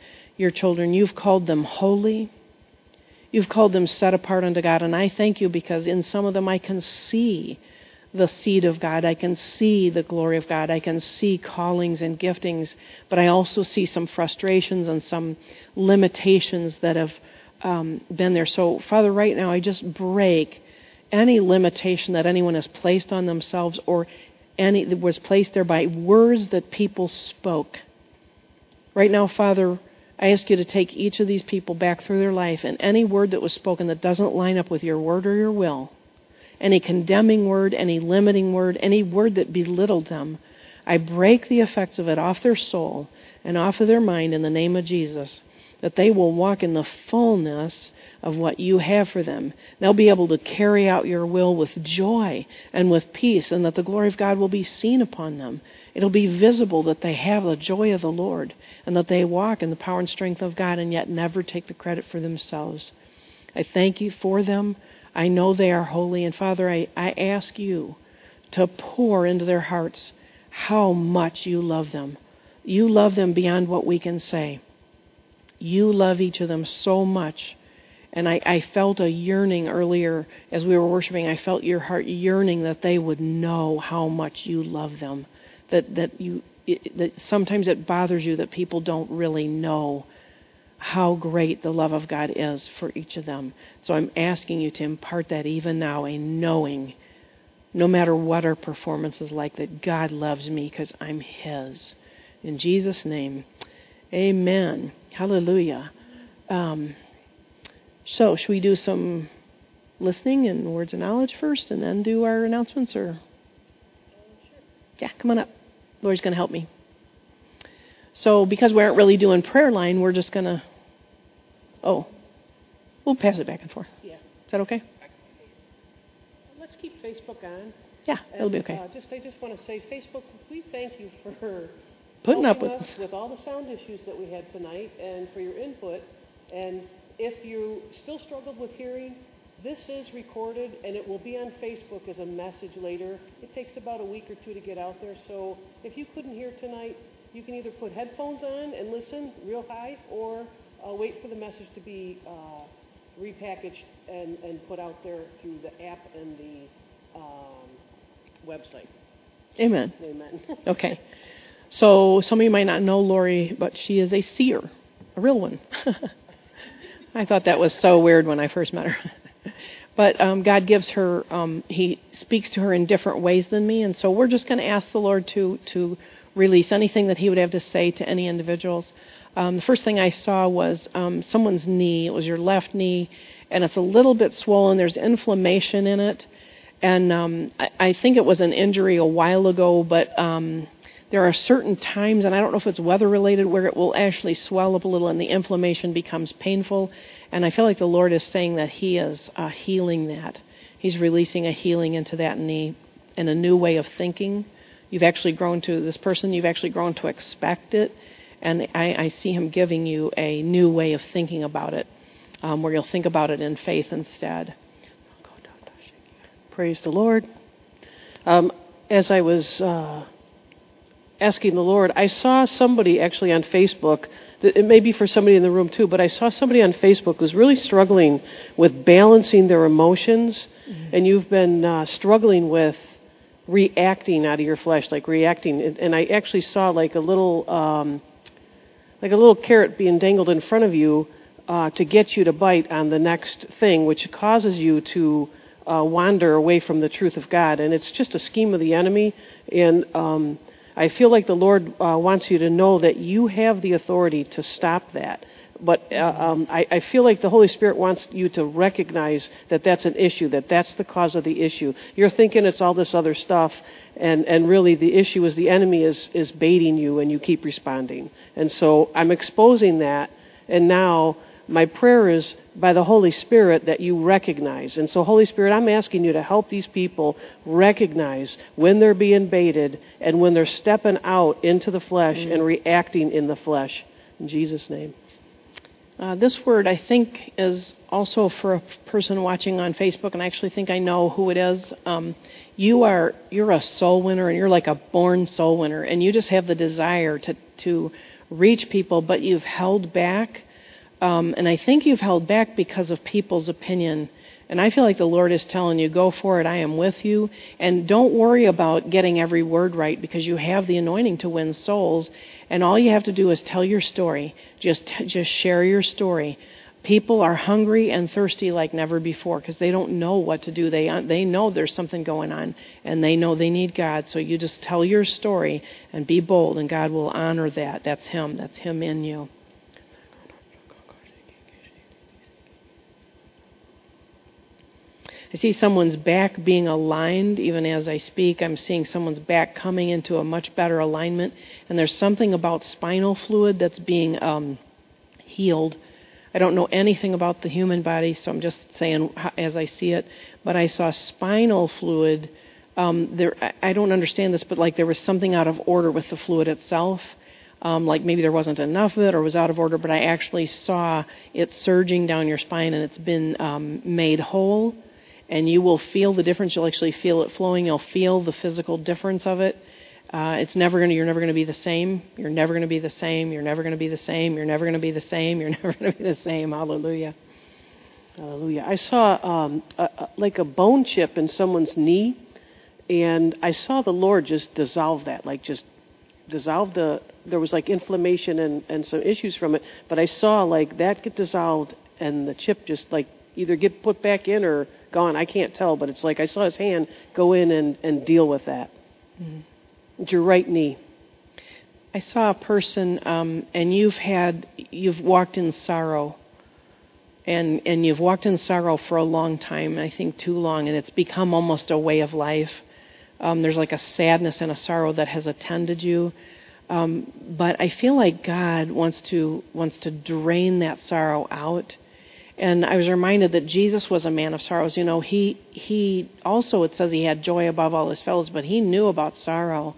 your children. You've called them holy. You've called them set apart unto God. And I thank you because in some of them I can see the seed of God. I can see the glory of God. I can see callings and giftings. But I also see some frustrations and some limitations that have um, been there. So, Father, right now I just break any limitation that anyone has placed on themselves or any that was placed there by words that people spoke. Right now, Father, I ask you to take each of these people back through their life, and any word that was spoken that doesn't line up with your word or your will, any condemning word, any limiting word, any word that belittled them, I break the effects of it off their soul and off of their mind in the name of Jesus, that they will walk in the fullness of what you have for them. They'll be able to carry out your will with joy and with peace, and that the glory of God will be seen upon them. It'll be visible that they have the joy of the Lord and that they walk in the power and strength of God and yet never take the credit for themselves. I thank you for them. I know they are holy. And Father, I, I ask you to pour into their hearts how much you love them. You love them beyond what we can say. You love each of them so much. And I, I felt a yearning earlier as we were worshiping. I felt your heart yearning that they would know how much you love them. That that you it, that sometimes it bothers you that people don't really know how great the love of God is for each of them. So I'm asking you to impart that even now, a knowing, no matter what our performance is like, that God loves me because I'm His. In Jesus' name, amen. Hallelujah. Um, so, should we do some listening and words of knowledge first and then do our announcements? Or yeah, come on up. Lord's going to help me. So, because we aren't really doing prayer line, we're just going to, oh, we'll pass it back and forth. Yeah. Is that okay? Let's keep Facebook on. Yeah, it'll be okay. Uh, just, I just want to say, Facebook, we thank you for Putting up helping with us with all the sound issues that we had tonight and for your input. And if you still struggled with hearing, this is recorded and it will be on Facebook as a message later. It takes about a week or two to get out there. So if you couldn't hear tonight, you can either put headphones on and listen real high or uh, wait for the message to be uh, repackaged and, and put out there through the app and the um, website. Amen. Amen. Okay. So some of you might not know Lori, but she is a seer, a real one. I thought that was so weird when I first met her. But um, God gives her, um, He speaks to her in different ways than me, and so we're just going to ask the Lord to to release anything that He would have to say to any individuals. Um, the first thing I saw was um, someone's knee. It was your left knee, and it's a little bit swollen. There's inflammation in it, and um, I, I think it was an injury a while ago, but um, there are certain times, and I don't know if it's weather-related, where it will actually swell up a little and the inflammation becomes painful. And I feel like the Lord is saying that He is uh, healing that. He's releasing a healing into that knee and a new way of thinking. You've actually grown to, this person, you've actually grown to expect it. And I, I see Him giving you a new way of thinking about it, um, where you'll think about it in faith instead. Praise the Lord. Um, as I was uh, asking the Lord, I saw somebody actually on Facebook. It may be for somebody in the room too, but I saw somebody on Facebook who's really struggling with balancing their emotions, mm-hmm. and you've been uh, struggling with reacting out of your flesh, like reacting. And I actually saw like a little, um, like a little carrot being dangled in front of you uh, to get you to bite on the next thing, which causes you to uh, wander away from the truth of God. And it's just a scheme of the enemy. And um, I feel like the Lord uh, wants you to know that you have the authority to stop that. But uh, um, I, I feel like the Holy Spirit wants you to recognize that that's an issue, that that's the cause of the issue. You're thinking it's all this other stuff, and, and really the issue is the enemy is, is baiting you and you keep responding. And so I'm exposing that, and now my prayer is by the Holy Spirit that you recognize. And so, Holy Spirit, I'm asking you to help these people recognize when they're being baited and when they're stepping out into the flesh mm-hmm. and reacting in the flesh. In Jesus' name. Uh, this word, I think, is also for a person watching on Facebook, and I actually think I know who it is. Um, you are, you're a soul winner, and you're like a born soul winner, and you just have the desire to, to reach people, but you've held back. Um, and I think you've held back because of people's opinion. And I feel like the Lord is telling you, go for it, I am with you. And don't worry about getting every word right, because you have the anointing to win souls. And all you have to do is tell your story. Just, just share your story. People are hungry and thirsty like never before because they don't know what to do. They they know there's something going on, and they know they need God. So you just tell your story and be bold, and God will honor that. That's Him. That's Him in you. I see someone's back being aligned even as I speak. I'm seeing someone's back coming into a much better alignment. And there's something about spinal fluid that's being um, healed. I don't know anything about the human body, so I'm just saying as I see it. But I saw spinal fluid. Um, there, I don't understand this, but like there was something out of order with the fluid itself. Um, like maybe there wasn't enough of it or was out of order, but I actually saw it surging down your spine, and it's been um, made whole. And you will feel the difference. You'll actually feel it flowing. You'll feel the physical difference of it. Uh, it's never going to. You're never going to be the same. You're never going to be the same. You're never going to be the same. You're never going to be the same. You're never going to be the same. Hallelujah. Hallelujah. I saw um, a, a, like a bone chip in someone's knee, and I saw the Lord just dissolve that, like just dissolve the. There was like inflammation and, and some issues from it, but I saw like that get dissolved, and the chip just like either get put back in or gone. I can't tell, but it's like I saw His hand go in and, and deal with that. Mm-hmm. It's your right knee. I saw a person, um, and you've had, you've walked in sorrow, and and you've walked in sorrow for a long time, I think too long, and it's become almost a way of life. Um, there's like a sadness and a sorrow that has attended you, um, but I feel like God wants to wants to drain that sorrow out. And I was reminded that Jesus was a man of sorrows. You know, he he also, it says he had joy above all his fellows, but he knew about sorrow.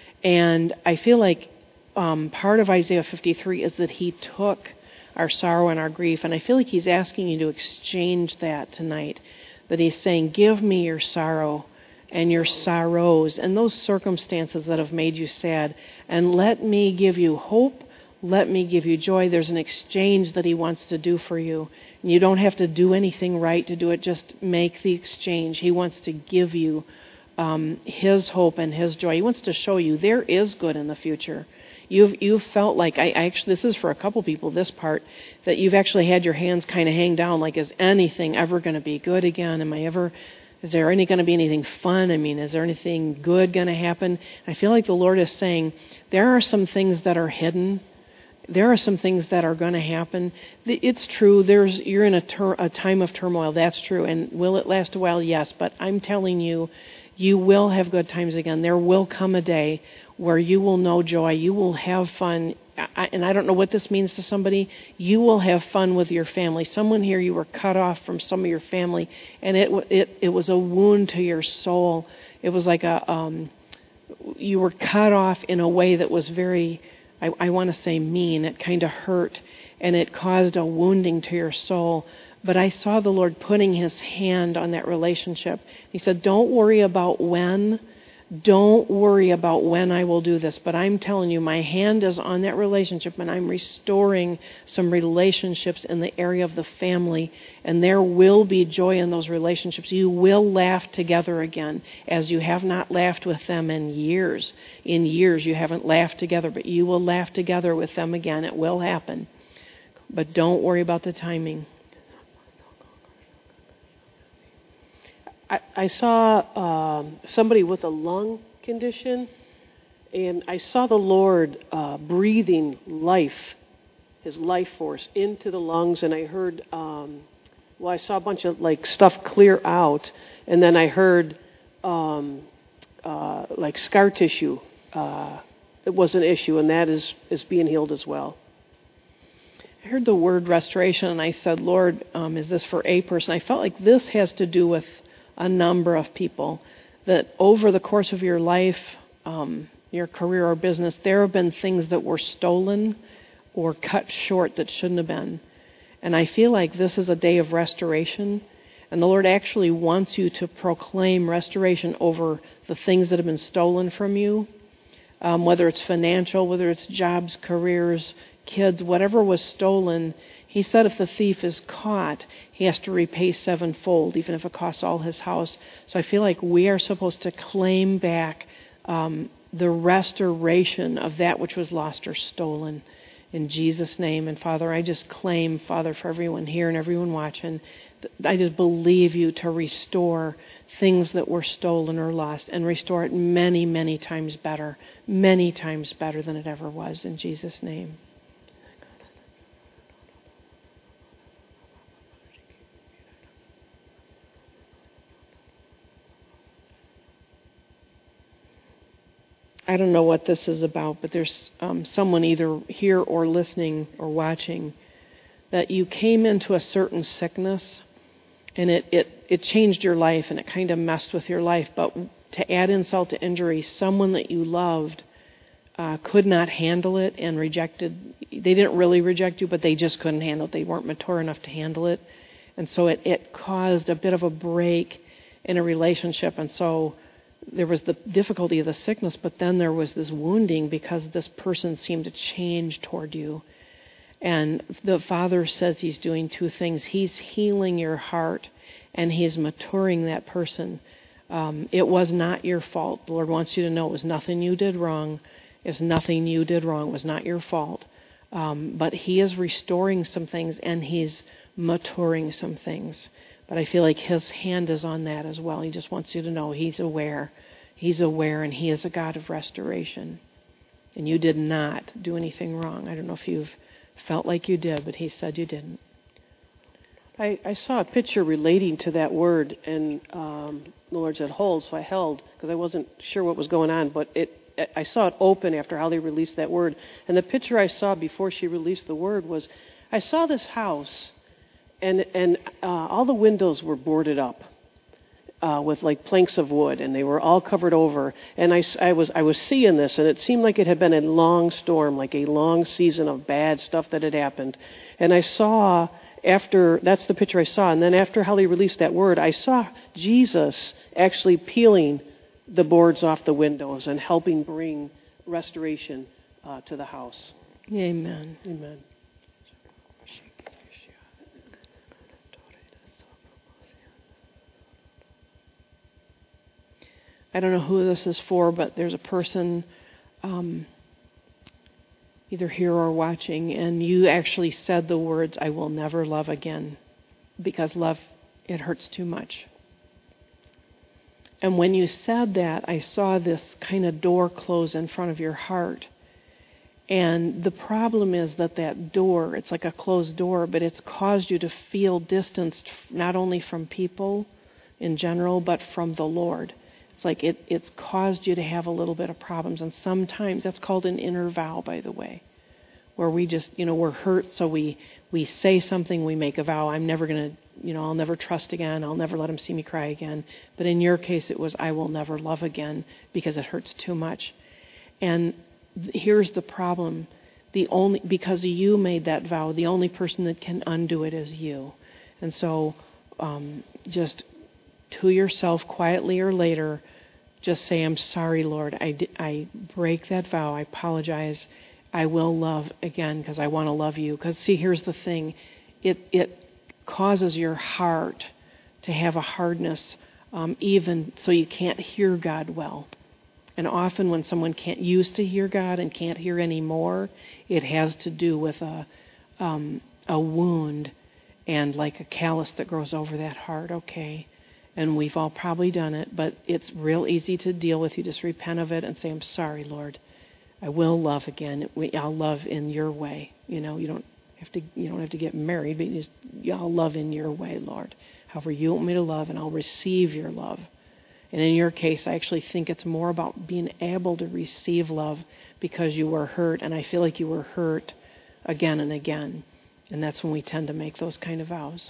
And I feel like um, part of Isaiah fifty-three is that he took our sorrow and our grief. And I feel like he's asking you to exchange that tonight. That he's saying, give me your sorrow and your sorrows and those circumstances that have made you sad. And let me give you hope. Let me give you joy. There's an exchange that he wants to do for you. You don't have to do anything right to do it. Just make the exchange. He wants to give you um, His hope and His joy. He wants to show you there is good in the future. You've you've felt like, I, I actually, this is for a couple people, this part, that you've actually had your hands kind of hang down like, is anything ever going to be good again? Am I ever, is there any going to be anything fun? I mean, is there anything good going to happen? I feel like the Lord is saying, there are some things that are hidden. There are some things that are going to happen. It's true. There's you're in a, ter- a time of turmoil. That's true. And will it last a while? Yes. But I'm telling you, you will have good times again. There will come a day where you will know joy. You will have fun. I, and I don't know what this means to somebody. You will have fun with your family. Someone here, you were cut off from some of your family, and it it it was a wound to your soul. It was like a um, you were cut off in a way that was very, I, I want to say mean. It kind of hurt, and it caused a wounding to your soul. But I saw the Lord putting His hand on that relationship. He said, don't worry about when. Don't worry about when I will do this. But I'm telling you, my hand is on that relationship, and I'm restoring some relationships in the area of the family. And there will be joy in those relationships. You will laugh together again, as you have not laughed with them in years. In years, you haven't laughed together, but you will laugh together with them again. It will happen. But don't worry about the timing. I, I saw um, somebody with a lung condition, and I saw the Lord uh, breathing life, His life force into the lungs, and I heard, um, well, I saw a bunch of like stuff clear out, and then I heard um, uh, like scar tissue. Uh, it was an issue, and that is, is being healed as well. I heard the word restoration, and I said, Lord, um, is this for a person? I felt like this has to do with a number of people, that over the course of your life, um, your career or business, there have been things that were stolen or cut short that shouldn't have been. And I feel like this is a day of restoration, and the Lord actually wants you to proclaim restoration over the things that have been stolen from you. um, whether it's financial, whether it's jobs, careers, kids, whatever was stolen. He said if the thief is caught, he has to repay sevenfold, even if it costs all his house. So I feel like we are supposed to claim back um, the restoration of that which was lost or stolen. In Jesus' name. And Father, I just claim, Father, for everyone here and everyone watching, I just believe you to restore things that were stolen or lost and restore it many, many times better, many times better than it ever was. In Jesus' name. I don't know what this is about, but there's um, someone either here or listening or watching that you came into a certain sickness and it, it, it changed your life and it kind of messed with your life. But to add insult to injury, someone that you loved uh, could not handle it and rejected. They didn't really reject you, but they just couldn't handle it. They weren't mature enough to handle it. And so it, it caused a bit of a break in a relationship. And so there was the difficulty of the sickness, but then there was this wounding because this person seemed to change toward you. And the Father says he's doing two things. He's healing your heart, and he's maturing that person. Um, it was not your fault. The Lord wants you to know it was nothing you did wrong. It was nothing you did wrong. It was not your fault. Um, but he is restoring some things, and he's maturing some things. But I feel like his hand is on that as well. He just wants you to know he's aware. He's aware, and he is a God of restoration. And you did not do anything wrong. I don't know if you've felt like you did, but he said you didn't. I, I saw a picture relating to that word, and um, the Lord said, hold, so I held, because I wasn't sure what was going on, but it I saw it open after Holly released that word. And the picture I saw before she released the word was, I saw this house, and and uh, all the windows were boarded up uh, with like planks of wood, and they were all covered over. And I, I was I was seeing this, and it seemed like it had been a long storm, like a long season of bad stuff that had happened. And I saw after, that's the picture I saw, and then after Holly released that word, I saw Jesus actually peeling the boards off the windows and helping bring restoration uh, to the house. Amen. Amen. I don't know who this is for, but there's a person um, either here or watching, and you actually said the words, I will never love again, because love, it hurts too much. And when you said that, I saw this kind of door close in front of your heart. And the problem is that that door, it's like a closed door, but it's caused you to feel distanced not only from people in general, but from the Lord. It's like it, it's caused you to have a little bit of problems. And sometimes, that's called an inner vow, by the way, where we just, you know, we're hurt, so we, we say something, we make a vow, I'm never going to, you know, I'll never trust again, I'll never let him see me cry again. But in your case, it was, I will never love again, because it hurts too much. And th- here's the problem. The only, because you made that vow, the only person that can undo it is you. And so um, just to yourself, quietly or later, just say, I'm sorry, Lord, I, di- I break that vow, I apologize, I will love again because I want to love you. Because see, here's the thing. It it causes your heart to have a hardness, um, even so you can't hear God well. And often when someone can't used to hear God and can't hear anymore, it has to do with a um, a wound and like a callus that grows over that heart, okay? And we've all probably done it, but it's real easy to deal with. You just repent of it and say, I'm sorry, Lord. I will love again. I'll love in your way. You know, you don't have to. You don't have to get married, but you just, I'll love in your way, Lord. However you want me to love, and I'll receive your love. And in your case, I actually think it's more about being able to receive love because you were hurt, and I feel like you were hurt again and again, and that's when we tend to make those kind of vows.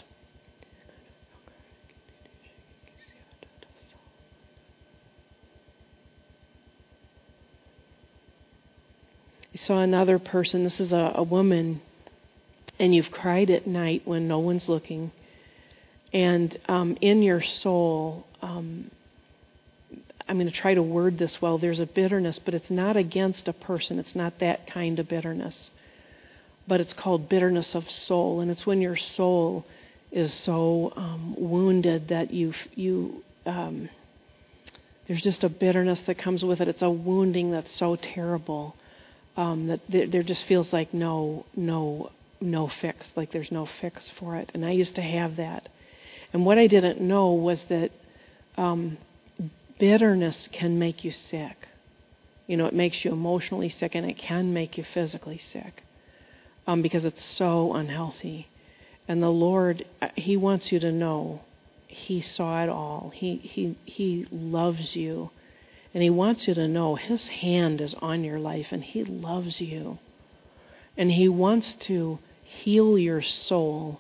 I saw another person, this is a, a woman, and you've cried at night when no one's looking. And um, in your soul, um, I'm going to try to word this well. There's a bitterness, but it's not against a person. It's not that kind of bitterness. But it's called bitterness of soul, and it's when your soul is so um, wounded that you you um, there's just a bitterness that comes with it. It's a wounding that's so terrible um, that there, there just feels like no no no fix, like there's no fix for it. And I used to have that, and what I didn't know was that um, bitterness can make you sick. You know, it makes you emotionally sick, and it can make you physically sick. Um, because it's so unhealthy. And the Lord, He wants you to know He saw it all. He He He loves you. And He wants you to know His hand is on your life, and He loves you. And He wants to heal your soul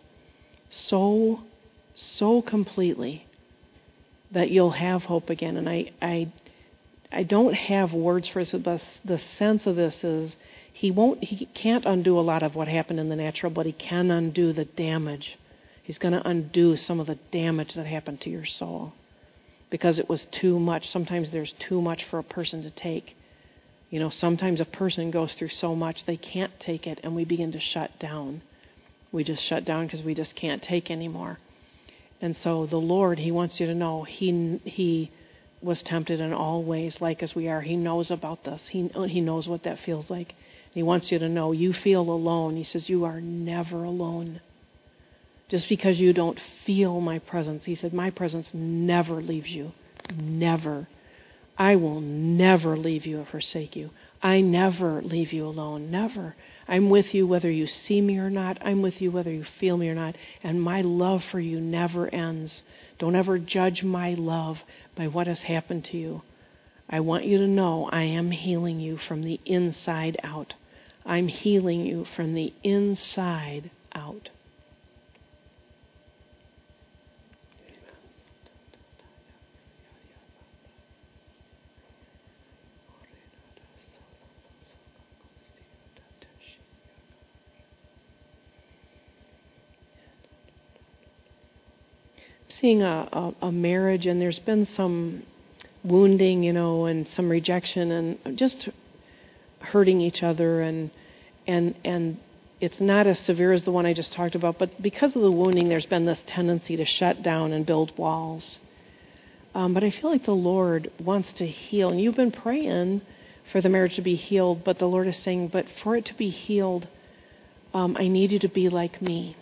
so, so completely that you'll have hope again. And I I, I don't have words for this, but the sense of this is He won't. He can't undo a lot of what happened in the natural, but He can undo the damage. He's going to undo some of the damage that happened to your soul because it was too much. Sometimes there's too much for a person to take. You know, sometimes a person goes through so much they can't take it, and we begin to shut down. We just shut down because we just can't take anymore. And so the Lord, He wants you to know He He was tempted in all ways, like as we are. He knows about this. He He knows what that feels like. He wants you to know you feel alone. He says you are never alone. Just because you don't feel my presence, He said my presence never leaves you. Never. I will never leave you or forsake you. I never leave you alone. Never. I'm with you whether you see me or not. I'm with you whether you feel me or not. And my love for you never ends. Don't ever judge my love by what has happened to you. I want you to know I am healing you from the inside out. I'm healing you from the inside out. Seeing a, a, a marriage, and there's been some wounding, you know, and some rejection, and just hurting each other, and and and it's not as severe as the one I just talked about, but because of the wounding, there's been this tendency to shut down and build walls. Um, but I feel like the Lord wants to heal, and you've been praying for the marriage to be healed, but the Lord is saying, but for it to be healed, um, I need you to be like me.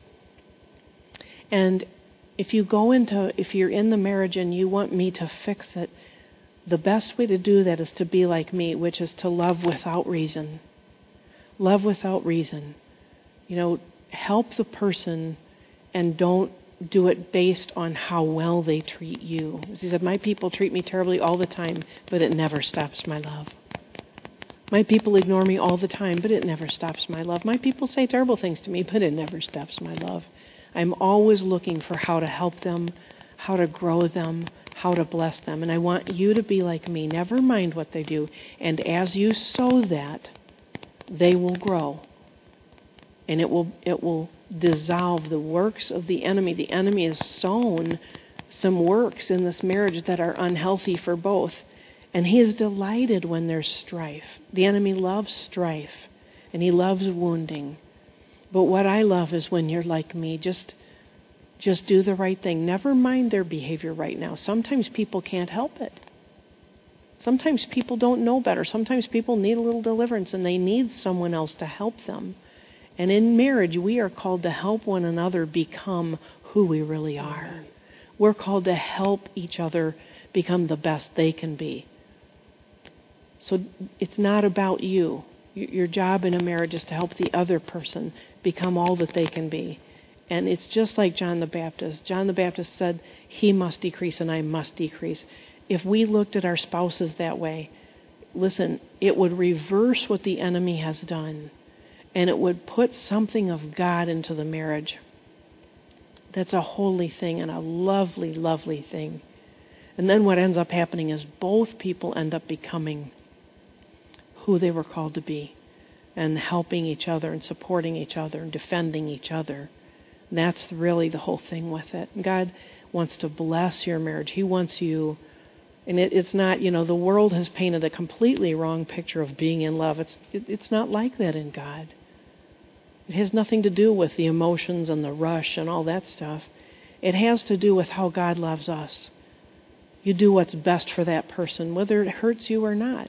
And if you go into, if you're in the marriage and you want me to fix it, the best way to do that is to be like me, which is to love without reason. Love without reason. You know, help the person and don't do it based on how well they treat you. As He said, my people treat me terribly all the time, but it never stops my love. My people ignore me all the time, but it never stops my love. My people say terrible things to me, but it never stops my love. I'm always looking for how to help them, how to grow them, how to bless them. And I want you to be like me. Never mind what they do. And as you sow that, they will grow. And it will it will dissolve the works of the enemy. The enemy has sown some works in this marriage that are unhealthy for both. And he is delighted when there's strife. The enemy loves strife, and he loves wounding. But what I love is when you're like me, just just do the right thing. Never mind their behavior right now. Sometimes people can't help it. Sometimes people don't know better. Sometimes people need a little deliverance, and they need someone else to help them. And in marriage, we are called to help one another become who we really are. We're called to help each other become the best they can be. So it's not about you. Your job in a marriage is to help the other person become all that they can be. And it's just like John the Baptist. John the Baptist said, he must decrease and I must decrease. If we looked at our spouses that way, listen, it would reverse what the enemy has done. And it would put something of God into the marriage. That's a holy thing and a lovely, lovely thing. And then what ends up happening is both people end up becoming who they were called to be, and helping each other and supporting each other and defending each other. And that's really the whole thing with it. God wants to bless your marriage. He wants you And it, it's not, you know, the world has painted a completely wrong picture of being in love. It's it, it's not like that in God. It has nothing to do with the emotions and the rush and all that stuff. It has to do with how God loves us. You do what's best for that person, whether it hurts you or not.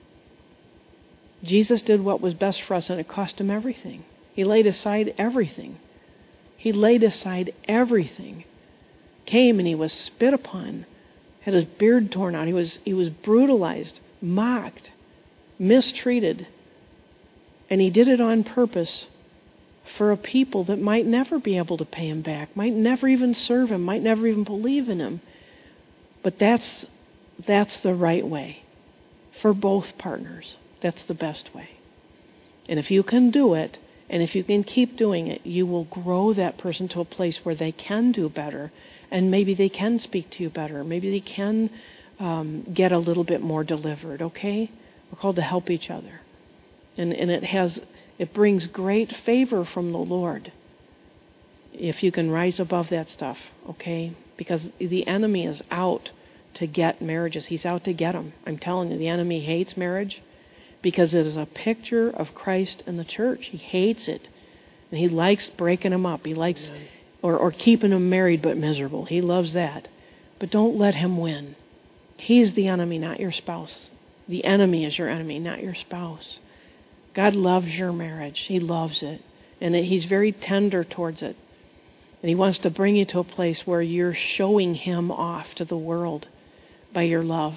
Jesus did what was best for us, and it cost him everything. He laid aside everything. He laid aside everything. Came and he was spit upon, had his beard torn out. He was he was brutalized, mocked, mistreated. And he did it on purpose for a people that might never be able to pay him back, might never even serve him, might never even believe in him. But that's that's the right way for both partners. That's the best way. And if you can do it, and if you can keep doing it, you will grow that person to a place where they can do better, and maybe they can speak to you better. Maybe they can um, get a little bit more delivered, okay? We're called to help each other. And and it has it brings great favor from the Lord if you can rise above that stuff, okay? Because the enemy is out to get marriages. He's out to get them. I'm telling you, the enemy hates marriage because it is a picture of Christ and the church. He hates it. And he likes breaking them up. He likes, yeah. or, or keeping them married but miserable. He loves that. But don't let him win. He's the enemy, not your spouse. The enemy is your enemy, not your spouse. God loves your marriage. He loves it. And he's very tender towards it. And he wants to bring you to a place where you're showing him off to the world by your love.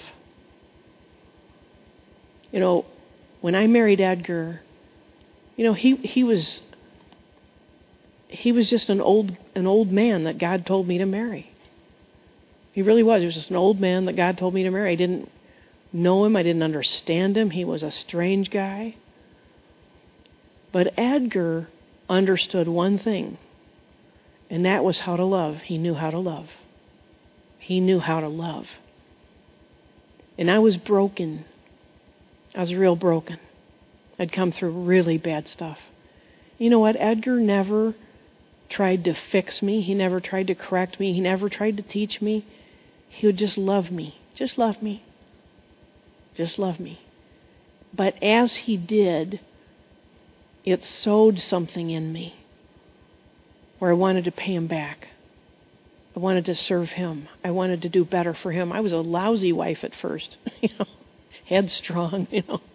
You know, when I married Edgar, you know, he, he was he was just an old an old man that God told me to marry. He really was. He was just an old man that God told me to marry. I didn't know him. I didn't understand him. He was a strange guy. But Edgar understood one thing, and that was how to love. He knew how to love. He knew how to love. And I was broken. I was real broken. I'd come through really bad stuff. You know what? Edgar never tried to fix me. He never tried to correct me. He never tried to teach me. He would just love me. Just love me. Just love me. But as he did, it sowed something in me where I wanted to pay him back. I wanted to serve him. I wanted to do better for him. I was a lousy wife at first, you know, headstrong, you know.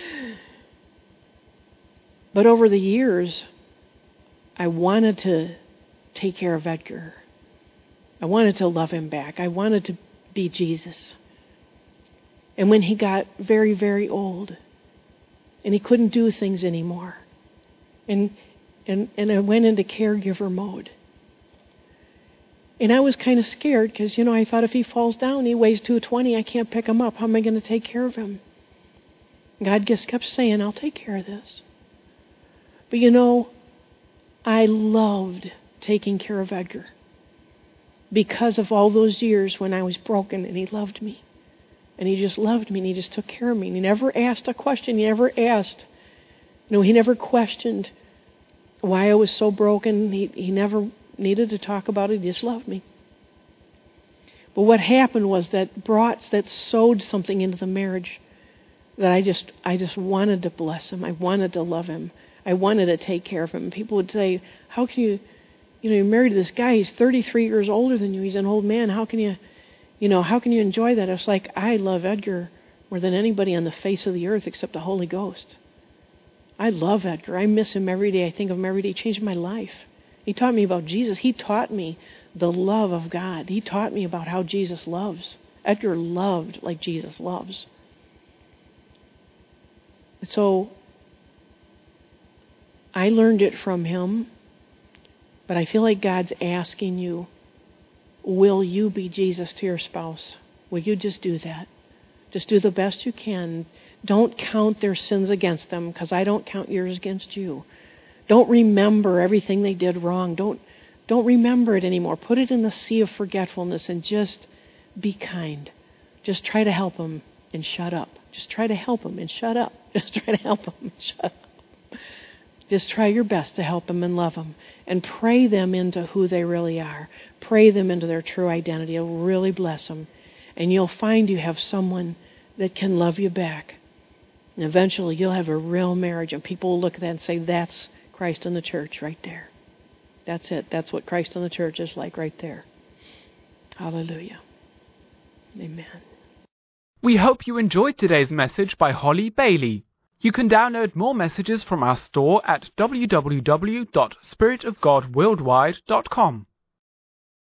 But over the years, I wanted to take care of Edgar. I wanted to love him back. I wanted to be Jesus. And when he got very, very old, and he couldn't do things anymore, and and and I went into caregiver mode. And I was kind of scared because, you know, I thought if he falls down, he weighs two twenty, I can't pick him up. How am I going to take care of him? God just kept saying, I'll take care of this. But, you know, I loved taking care of Edgar because of all those years when I was broken and he loved me. And he just loved me and he just took care of me. And he never asked a question. He never asked. You know, he never questioned why I was so broken. He, he never needed to talk about it. He just loved me. But what happened was that brought, that sowed something into the marriage that I just, I just wanted to bless him. I wanted to love him. I wanted to take care of him. And people would say, how can you, you know, you're married to this guy. He's thirty-three years older than you. He's an old man. How can you, you know, how can you enjoy that? I was like, I love Edgar more than anybody on the face of the earth except the Holy Ghost. I love Edgar. I miss him every day. I think of him every day. He changed my life. He taught me about Jesus. He taught me the love of God. He taught me about how Jesus loves. Edgar loved like Jesus loves. So I learned it from him, but I feel like God's asking you, will you be Jesus to your spouse? Will you just do that? Just do the best you can. Don't count their sins against them, because I don't count yours against you. Don't remember everything they did wrong. Don't don't remember it anymore. Put it in the sea of forgetfulness and just be kind. Just try to help them and shut up. Just try to help them and shut up. Just try to help them and shut up. Just try your best to help them and love them. And pray them into who they really are. Pray them into their true identity. It'll really bless them. and you'll find you have someone that can love you back. And eventually you'll have a real marriage, and people will look at that and say, that's Christ in the church right there. That's it. That's what Christ in the church is like right there. Hallelujah. Amen. We hope you enjoyed today's message by Holly Bailey. You can download more messages from our store at w w w dot spirit of god worldwide dot com.